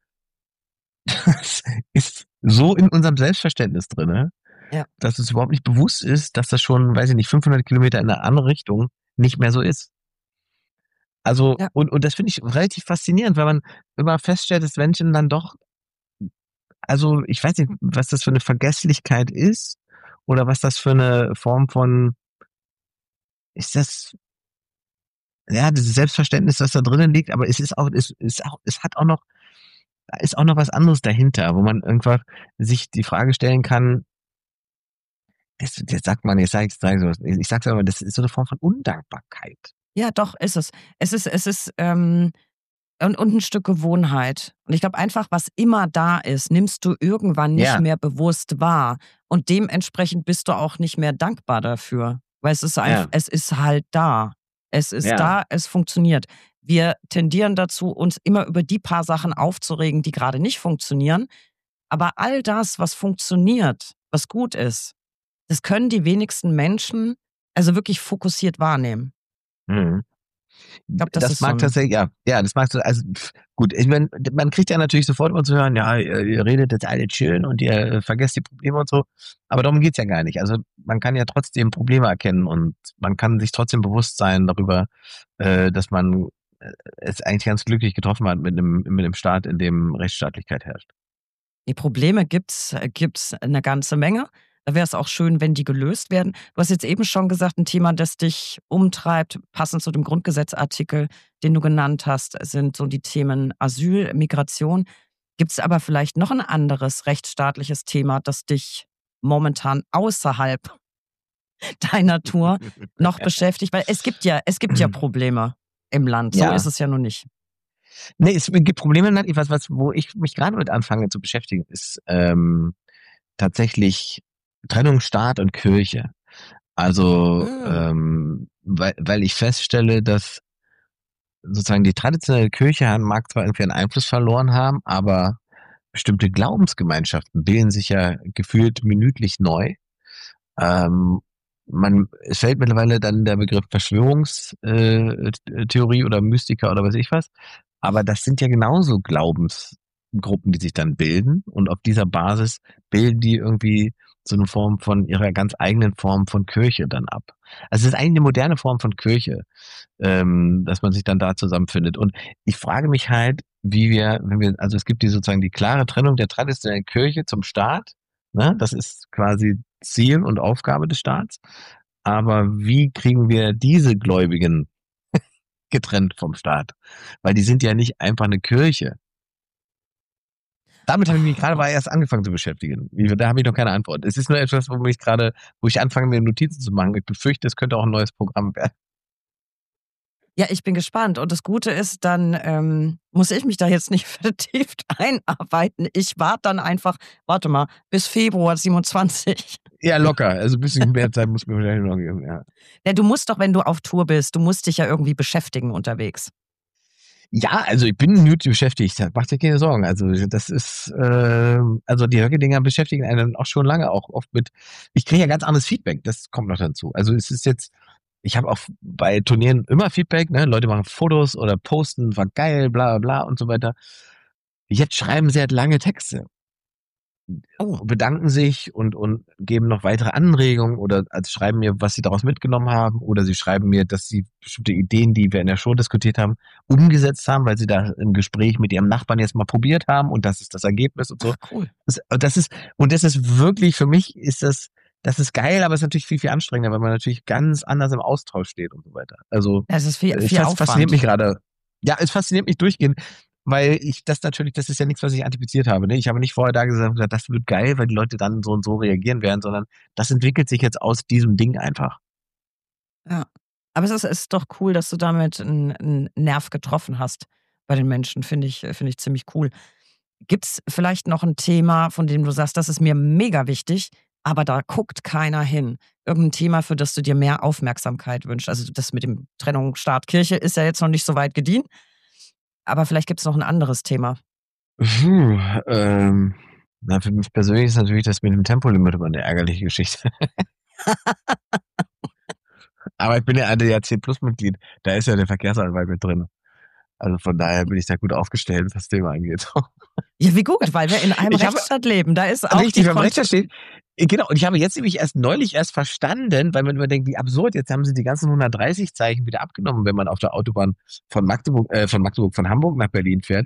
S2: Das ist so in unserem Selbstverständnis drin, ne?
S1: Ja.
S2: Dass es überhaupt nicht bewusst ist, dass das schon, weiß ich nicht, fünfhundert Kilometer in eine andere Richtung nicht mehr so ist. Also,
S1: Ja.
S2: und, und das finde ich relativ faszinierend, weil man immer feststellt, dass Menschen dann doch, also ich weiß nicht, was das für eine Vergesslichkeit ist oder was das für eine Form von, ist das, ja, dieses Selbstverständnis, das da drinnen liegt, aber es ist auch, es ist auch, es hat auch noch, da ist auch noch was anderes dahinter, wo man einfach sich die Frage stellen kann, das, das sagt man, jetzt sag ich, sag ich, ich sag's aber, das ist so eine Form von Undankbarkeit.
S1: Ja, doch, ist es. Es ist, es ist, ähm, und, und ein Stück Gewohnheit. Und ich glaube einfach, was immer da ist, nimmst du irgendwann nicht
S2: Ja.
S1: mehr bewusst wahr. Und dementsprechend bist du auch nicht mehr dankbar dafür. Weil es ist einfach,
S2: Ja.
S1: es ist halt da. Es ist
S2: Ja.
S1: da, es funktioniert. Wir tendieren dazu, uns immer über die paar Sachen aufzuregen, die gerade nicht funktionieren. Aber all das, was funktioniert, was gut ist, das können die wenigsten Menschen also wirklich fokussiert wahrnehmen.
S2: Mhm.
S1: Ich glaube, das,
S2: Das
S1: ist so
S2: mag
S1: ein,
S2: tatsächlich, ja, ja, das mag so, also pff, gut, ich mein, man kriegt ja natürlich sofort immer zu hören, ja, ihr, ihr redet jetzt alle chillen und ihr äh, vergesst die Probleme und so, aber darum geht's ja gar nicht. Also man kann ja trotzdem Probleme erkennen und man kann sich trotzdem bewusst sein darüber, äh, dass man äh, es eigentlich ganz glücklich getroffen hat mit einem, mit einem Staat, in dem Rechtsstaatlichkeit herrscht.
S1: Die Probleme gibt's, äh, gibt's eine ganze Menge. Da wäre es auch schön, wenn die gelöst werden. Du hast jetzt eben schon gesagt, ein Thema, das dich umtreibt, passend zu dem Grundgesetzartikel, den du genannt hast, sind so die Themen Asyl, Migration. Gibt es aber vielleicht noch ein anderes rechtsstaatliches Thema, das dich momentan außerhalb deiner Tour noch beschäftigt? Weil es gibt ja, es gibt ja Probleme im Land. So
S2: Ja.
S1: ist es ja nun nicht.
S2: Nee, es gibt Probleme, was, was, wo ich mich gerade mit anfange zu beschäftigen, ist ähm, tatsächlich Trennung Staat und Kirche. Also,
S1: Mm.
S2: ähm, weil, weil ich feststelle, dass sozusagen die traditionelle Kirche mag zwar irgendwie einen Einfluss verloren haben, aber bestimmte Glaubensgemeinschaften bilden sich ja gefühlt minütlich neu. Ähm, man, es fällt mittlerweile dann der Begriff Verschwörungstheorie oder Mystiker oder weiß ich was. Aber das sind ja genauso Glaubensgruppen, die sich dann bilden. Und auf dieser Basis bilden die irgendwie so eine Form von ihrer ganz eigenen Form von Kirche dann ab. Also es ist eigentlich eine moderne Form von Kirche, ähm, dass man sich dann da zusammenfindet. Und ich frage mich halt, wie wir, wenn wir, also es gibt die sozusagen die klare Trennung der traditionellen Kirche zum Staat. Ne? Das ist quasi Ziel und Aufgabe des Staats. Aber wie kriegen wir diese Gläubigen getrennt vom Staat? Weil die sind ja nicht einfach eine Kirche. Damit habe ich mich gerade mal erst angefangen zu beschäftigen. Da habe ich noch keine Antwort. Es ist nur etwas, wo mich gerade, wo ich anfange, mir Notizen zu machen. Ich befürchte, es könnte auch ein neues Programm werden.
S1: Ja, ich bin gespannt. Und das Gute ist, dann ähm, muss ich mich da jetzt nicht vertieft einarbeiten. Ich warte dann einfach, warte mal, bis Februar siebenundzwanzig.
S2: Ja, locker. Also ein bisschen mehr Zeit muss mir wahrscheinlich noch geben. Ja.
S1: Ja, du musst doch, wenn du auf Tour bist, du musst dich ja irgendwie beschäftigen unterwegs.
S2: Ja, also ich bin gut beschäftigt. Mach dir keine Sorgen. Also das ist, äh, also die Höcke-Dinger beschäftigen einen auch schon lange, auch oft mit, ich kriege ja ganz anderes Feedback, das kommt noch dazu. Also es ist jetzt, ich habe auch bei Turnieren immer Feedback, ne? Leute machen Fotos oder posten, war geil, bla bla bla und so weiter. Jetzt schreiben sie halt lange Texte.
S1: Oh.
S2: Bedanken sich und, und geben noch weitere Anregungen oder also schreiben mir, was sie daraus mitgenommen haben oder sie schreiben mir, dass sie bestimmte Ideen, die wir in der Show diskutiert haben, umgesetzt haben, weil sie da im Gespräch mit ihrem Nachbarn jetzt mal probiert haben und das ist das Ergebnis und so.
S1: Ach, cool.
S2: Das, das ist, und das ist wirklich, für mich ist das, das ist geil, aber es ist natürlich viel, viel anstrengender, weil man natürlich ganz anders im Austausch steht und so weiter. Also,
S1: Es ist viel,
S2: es
S1: viel
S2: fas- fasziniert
S1: Aufwand.
S2: mich gerade. Ja, es fasziniert mich durchgehend. Weil ich das natürlich, das ist ja nichts, was ich antizipiert habe. Ne? Ich habe nicht vorher da gesagt, das wird geil, weil die Leute dann so und so reagieren werden, sondern das entwickelt sich jetzt aus diesem Ding einfach.
S1: Ja. Aber es ist, es ist doch cool, dass du damit einen, einen Nerv getroffen hast bei den Menschen. Finde ich, finde ich ziemlich cool. Gibt es vielleicht noch ein Thema, von dem du sagst, das ist mir mega wichtig, aber da guckt keiner hin? Irgendein Thema, für das du dir mehr Aufmerksamkeit wünschst? Also das mit dem Trennung Staat-Kirche ist ja jetzt noch nicht so weit gediehen, aber vielleicht gibt es noch ein anderes Thema.
S2: Puh, ähm, na, für mich persönlich ist natürlich das mit dem Tempolimit immer eine ärgerliche Geschichte. Aber ich bin ja A D A C Plus Mitglied, da ist ja der Verkehrsanwalt mit drin. Also von daher bin ich da gut aufgestellt, was das Thema angeht.
S1: Ja, wie gut, weil wir in einem
S2: Ich habe-
S1: Rechtsstaat leben. Da ist auch
S2: Richtig,
S1: die
S2: wenn
S1: Kont-
S2: Rechtsstaat steht. Genau, und ich habe jetzt nämlich erst neulich erst verstanden, weil man immer denkt, wie absurd, jetzt haben sie die ganzen hundertdreißig Zeichen wieder abgenommen, wenn man auf der Autobahn von Magdeburg, äh, von Magdeburg, von Hamburg nach Berlin fährt.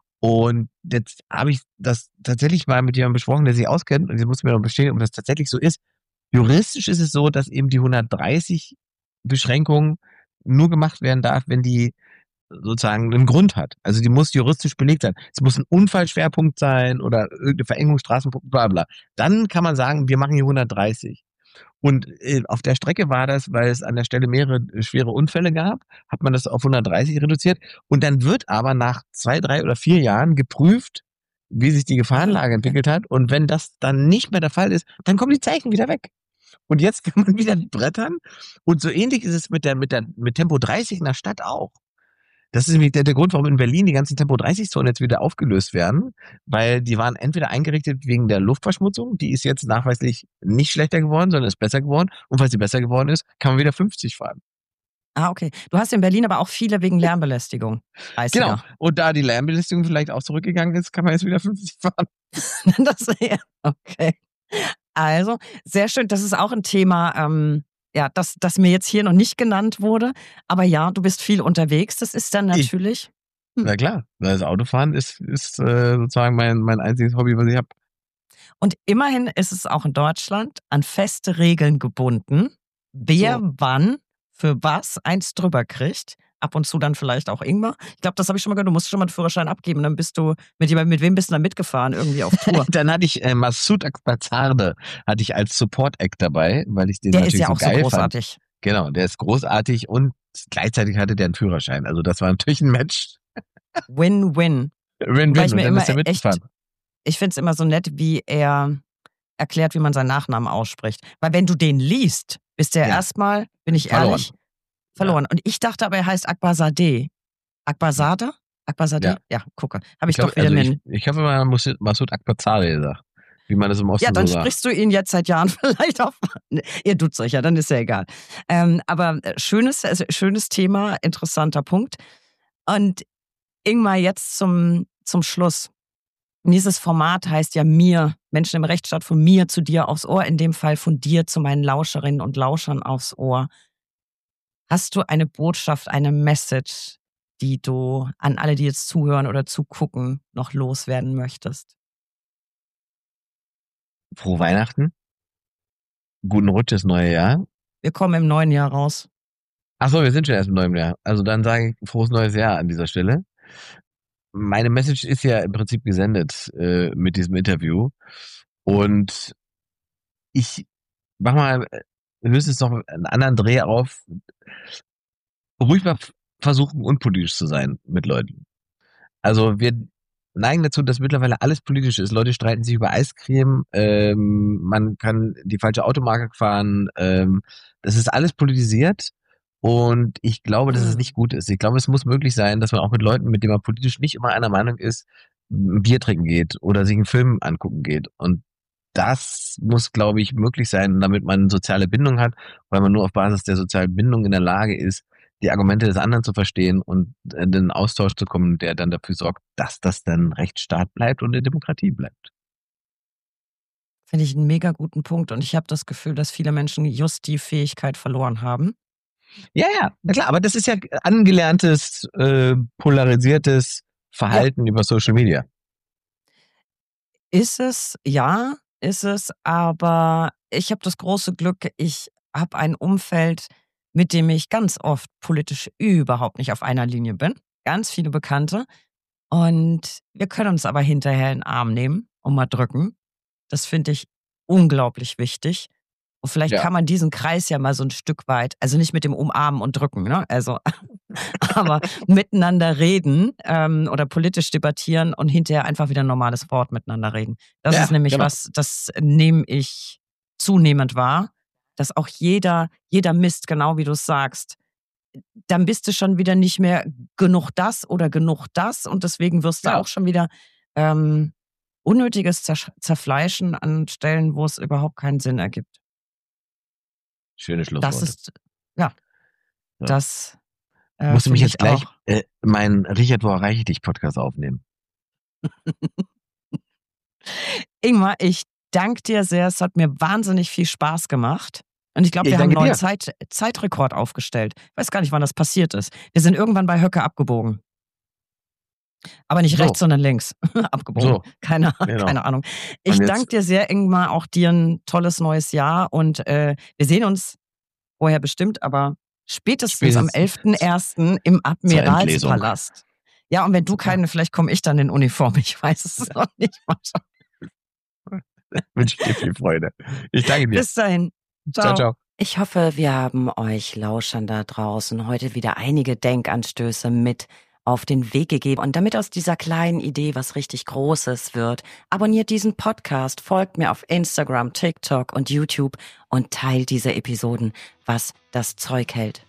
S2: Und jetzt habe ich das tatsächlich mal mit jemandem besprochen, der sich auskennt, und jetzt muss mir noch bestätigen, ob das tatsächlich so ist. Juristisch ist es so, dass eben die hundertdreißig Beschränkung nur gemacht werden darf, wenn die sozusagen einen Grund hat. Also die muss juristisch belegt sein. Es muss ein Unfallschwerpunkt sein oder irgendeine Verengung, Straßenpunkt, bla bla. Dann kann man sagen, wir machen hier hundertdreißig. Und äh, auf der Strecke war das, weil es an der Stelle mehrere äh, schwere Unfälle gab, hat man das auf hundertdreißig reduziert. Und dann wird aber nach zwei, drei oder vier Jahren geprüft, wie sich die Gefahrenlage entwickelt hat. Und wenn das dann nicht mehr der Fall ist, dann kommen die Zeichen wieder weg. Und jetzt kann man wieder brettern. Und so ähnlich ist es mit der, mit der, mit Tempo dreißig in der Stadt auch. Das ist nämlich der, der Grund, warum in Berlin die ganzen Tempo dreißig Zonen jetzt wieder aufgelöst werden, weil die waren entweder eingerichtet wegen der Luftverschmutzung, die ist jetzt nachweislich nicht schlechter geworden, sondern ist besser geworden. Und weil sie besser geworden ist, kann man wieder fünfzig fahren.
S1: Ah, okay. Du hast in Berlin aber auch viele wegen Lärmbelästigung. dreißiger.
S2: Genau. Und da die Lärmbelästigung vielleicht auch zurückgegangen ist, kann man jetzt wieder fünfzig fahren.
S1: Das, ja, okay. Also, sehr schön. Das ist auch ein Thema, ähm, ja, das, das mir jetzt hier noch nicht genannt wurde. Aber ja, du bist viel unterwegs. Das ist dann
S2: Ich-
S1: natürlich.
S2: Na klar, das Autofahren ist, ist äh, sozusagen mein, mein einziges Hobby, was ich habe.
S1: Und immerhin ist es auch in Deutschland an feste Regeln gebunden, wer
S2: So.
S1: wann für was eins drüber kriegt. Ab und zu dann vielleicht auch Ingmar. Ich glaube, das habe ich schon mal gehört. Du musst schon mal einen Führerschein abgeben. Dann bist du mit jemandem, mit wem bist du dann mitgefahren? Irgendwie auf Tour.
S2: Dann hatte ich äh, Masoud Akbazarde hatte ich als Support-Act dabei, weil ich den
S1: Der
S2: natürlich
S1: ist ja
S2: so
S1: auch so
S2: geil fand.
S1: großartig.
S2: Genau, der ist großartig und gleichzeitig hatte der einen Führerschein. Also das war natürlich ein Match.
S1: Win-win.
S2: Win-win.
S1: Weil ich
S2: Und
S1: mir
S2: dann
S1: immer
S2: ist er
S1: echt,
S2: mitgefahren.
S1: ich finde es immer so nett, wie er erklärt, wie man seinen Nachnamen ausspricht. Weil wenn du den liest, bist du ja,
S2: Ja.
S1: erstmal, bin ich
S2: Verloren.
S1: ehrlich, verloren. Und ich dachte aber, er heißt Akbarzadeh. Akbarzadeh? Akbarzadeh?
S2: Ja.
S1: Ja, gucke. Habe ich,
S2: Ich, glaub,
S1: doch wieder
S2: also
S1: mir.
S2: ich, ich hoffe, man muss Masoud Akbazarde gesagt, wie man das im Osten
S1: Ja, dann
S2: so sagt.
S1: sprichst du ihn jetzt seit Jahren vielleicht auf. Ihr duzt euch ja, dann ist ja egal. Ähm, aber äh, schönes, also schönes Thema, interessanter Punkt. Und Ingmar, jetzt zum, zum Schluss. Dieses Format heißt ja mir, Menschen im Rechtsstaat, von mir zu dir aufs Ohr, in dem Fall von dir zu meinen Lauscherinnen und Lauschern aufs Ohr. Hast du eine Botschaft, eine Message, die du an alle, die jetzt zuhören oder zugucken, noch loswerden möchtest?
S2: Frohe Weihnachten. Guten Rutsch ins neue Jahr.
S1: Wir kommen im neuen Jahr raus.
S2: Achso, wir sind schon erst im neuen Jahr. Also dann sage ich frohes neues Jahr an dieser Stelle. Meine Message ist ja im Prinzip gesendet äh, mit diesem Interview. Und ich mach mal äh, höchstens noch einen anderen Dreh auf. Ruhig mal f- versuchen, unpolitisch zu sein mit Leuten. Also wir neigen dazu, dass mittlerweile alles politisch ist. Leute streiten sich über Eiscreme, ähm, man kann die falsche Automarke fahren. Ähm, das ist alles politisiert. Und ich glaube, dass es nicht gut ist. Ich glaube, es muss möglich sein, dass man auch mit Leuten, mit denen man politisch nicht immer einer Meinung ist, ein Bier trinken geht oder sich einen Film angucken geht. Und das muss, glaube ich, möglich sein, damit man soziale Bindung hat, weil man nur auf Basis der sozialen Bindung in der Lage ist, die Argumente des anderen zu verstehen und in den Austausch zu kommen, der dann dafür sorgt, dass das dann Rechtsstaat bleibt und eine Demokratie bleibt.
S1: Finde ich einen mega guten Punkt. Und ich habe das Gefühl, dass viele Menschen just die Fähigkeit verloren haben.
S2: Ja, ja, na klar, aber das ist ja angelerntes, äh, polarisiertes Verhalten über Social Media.
S1: Ist es, ja, ist es, aber ich habe das große Glück, ich habe ein Umfeld, mit dem ich ganz oft politisch überhaupt nicht auf einer Linie bin. Ganz viele Bekannte. Und wir können uns aber hinterher in den Arm nehmen und mal drücken. Das finde ich unglaublich wichtig. Und vielleicht
S2: Ja.
S1: kann man diesen Kreis ja mal so ein Stück weit, also nicht mit dem Umarmen und Drücken, ne? Also, aber miteinander reden ähm, oder politisch debattieren und hinterher einfach wieder ein normales Wort miteinander reden. Das
S2: Ja,
S1: ist nämlich
S2: genau.
S1: was, das nehme ich zunehmend wahr, dass auch jeder, jeder Mist, genau wie du es sagst, dann bist du schon wieder nicht mehr genug das oder genug das und deswegen wirst du
S2: Ja.
S1: auch schon wieder ähm, unnötiges Zersch- Zerfleischen an Stellen, wo es überhaupt keinen Sinn ergibt.
S2: Schöne Schlussworte.
S1: Das ist, ja,
S2: Ja.
S1: das
S2: Ich
S1: äh,
S2: musste mich
S1: finde
S2: jetzt
S1: ich
S2: gleich
S1: auch.
S2: äh, meinen Richard, wo erreiche ich dich Podcast aufnehmen.
S1: Ingmar, ich danke dir sehr. Es hat mir wahnsinnig viel Spaß gemacht. Und ich glaube,
S2: Ja,
S1: wir
S2: ich
S1: haben einen
S2: danke
S1: neuen
S2: dir.
S1: Zeit, Zeitrekord aufgestellt. Ich weiß gar nicht, wann das passiert ist. Wir sind irgendwann bei Höcke abgebogen. Aber nicht
S2: So.
S1: rechts, sondern links abgebogen.
S2: So,
S1: Keine,
S2: genau.
S1: keine Ahnung. Ich
S2: Und jetzt-
S1: danke dir sehr, Ingmar. Auch dir ein tolles neues Jahr. Und äh, wir sehen uns vorher bestimmt, aber spätestens am
S2: Spätestens
S1: elften ersten im Admiralspalast. Ja, und wenn du keine, vielleicht komme ich dann in Uniform. Ich weiß es noch nicht. Mal schauen.
S2: Wünsche ich dir viel Freude. Ich danke dir.
S1: Bis dahin.
S2: Ciao, ciao.
S3: Ich hoffe, wir haben euch Lauschern da draußen heute wieder einige Denkanstöße mit auf den Weg gegeben. Und damit aus dieser kleinen Idee was richtig Großes wird, abonniert diesen Podcast, folgt mir auf Instagram, TikTok und YouTube und teilt diese Episoden, was das Zeug hält.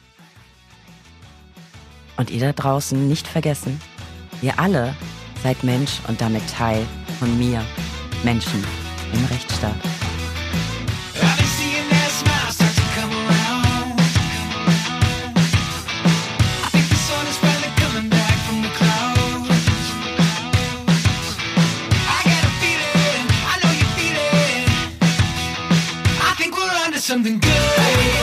S3: Und ihr da draußen nicht vergessen, ihr alle seid Mensch und damit Teil von mir, Menschen im Rechtsstaat.
S4: I've been seeing that smile start to come around. I think the sun is finally coming back from the clouds. I got a feeling, I know you feel it. I think we're onto something good.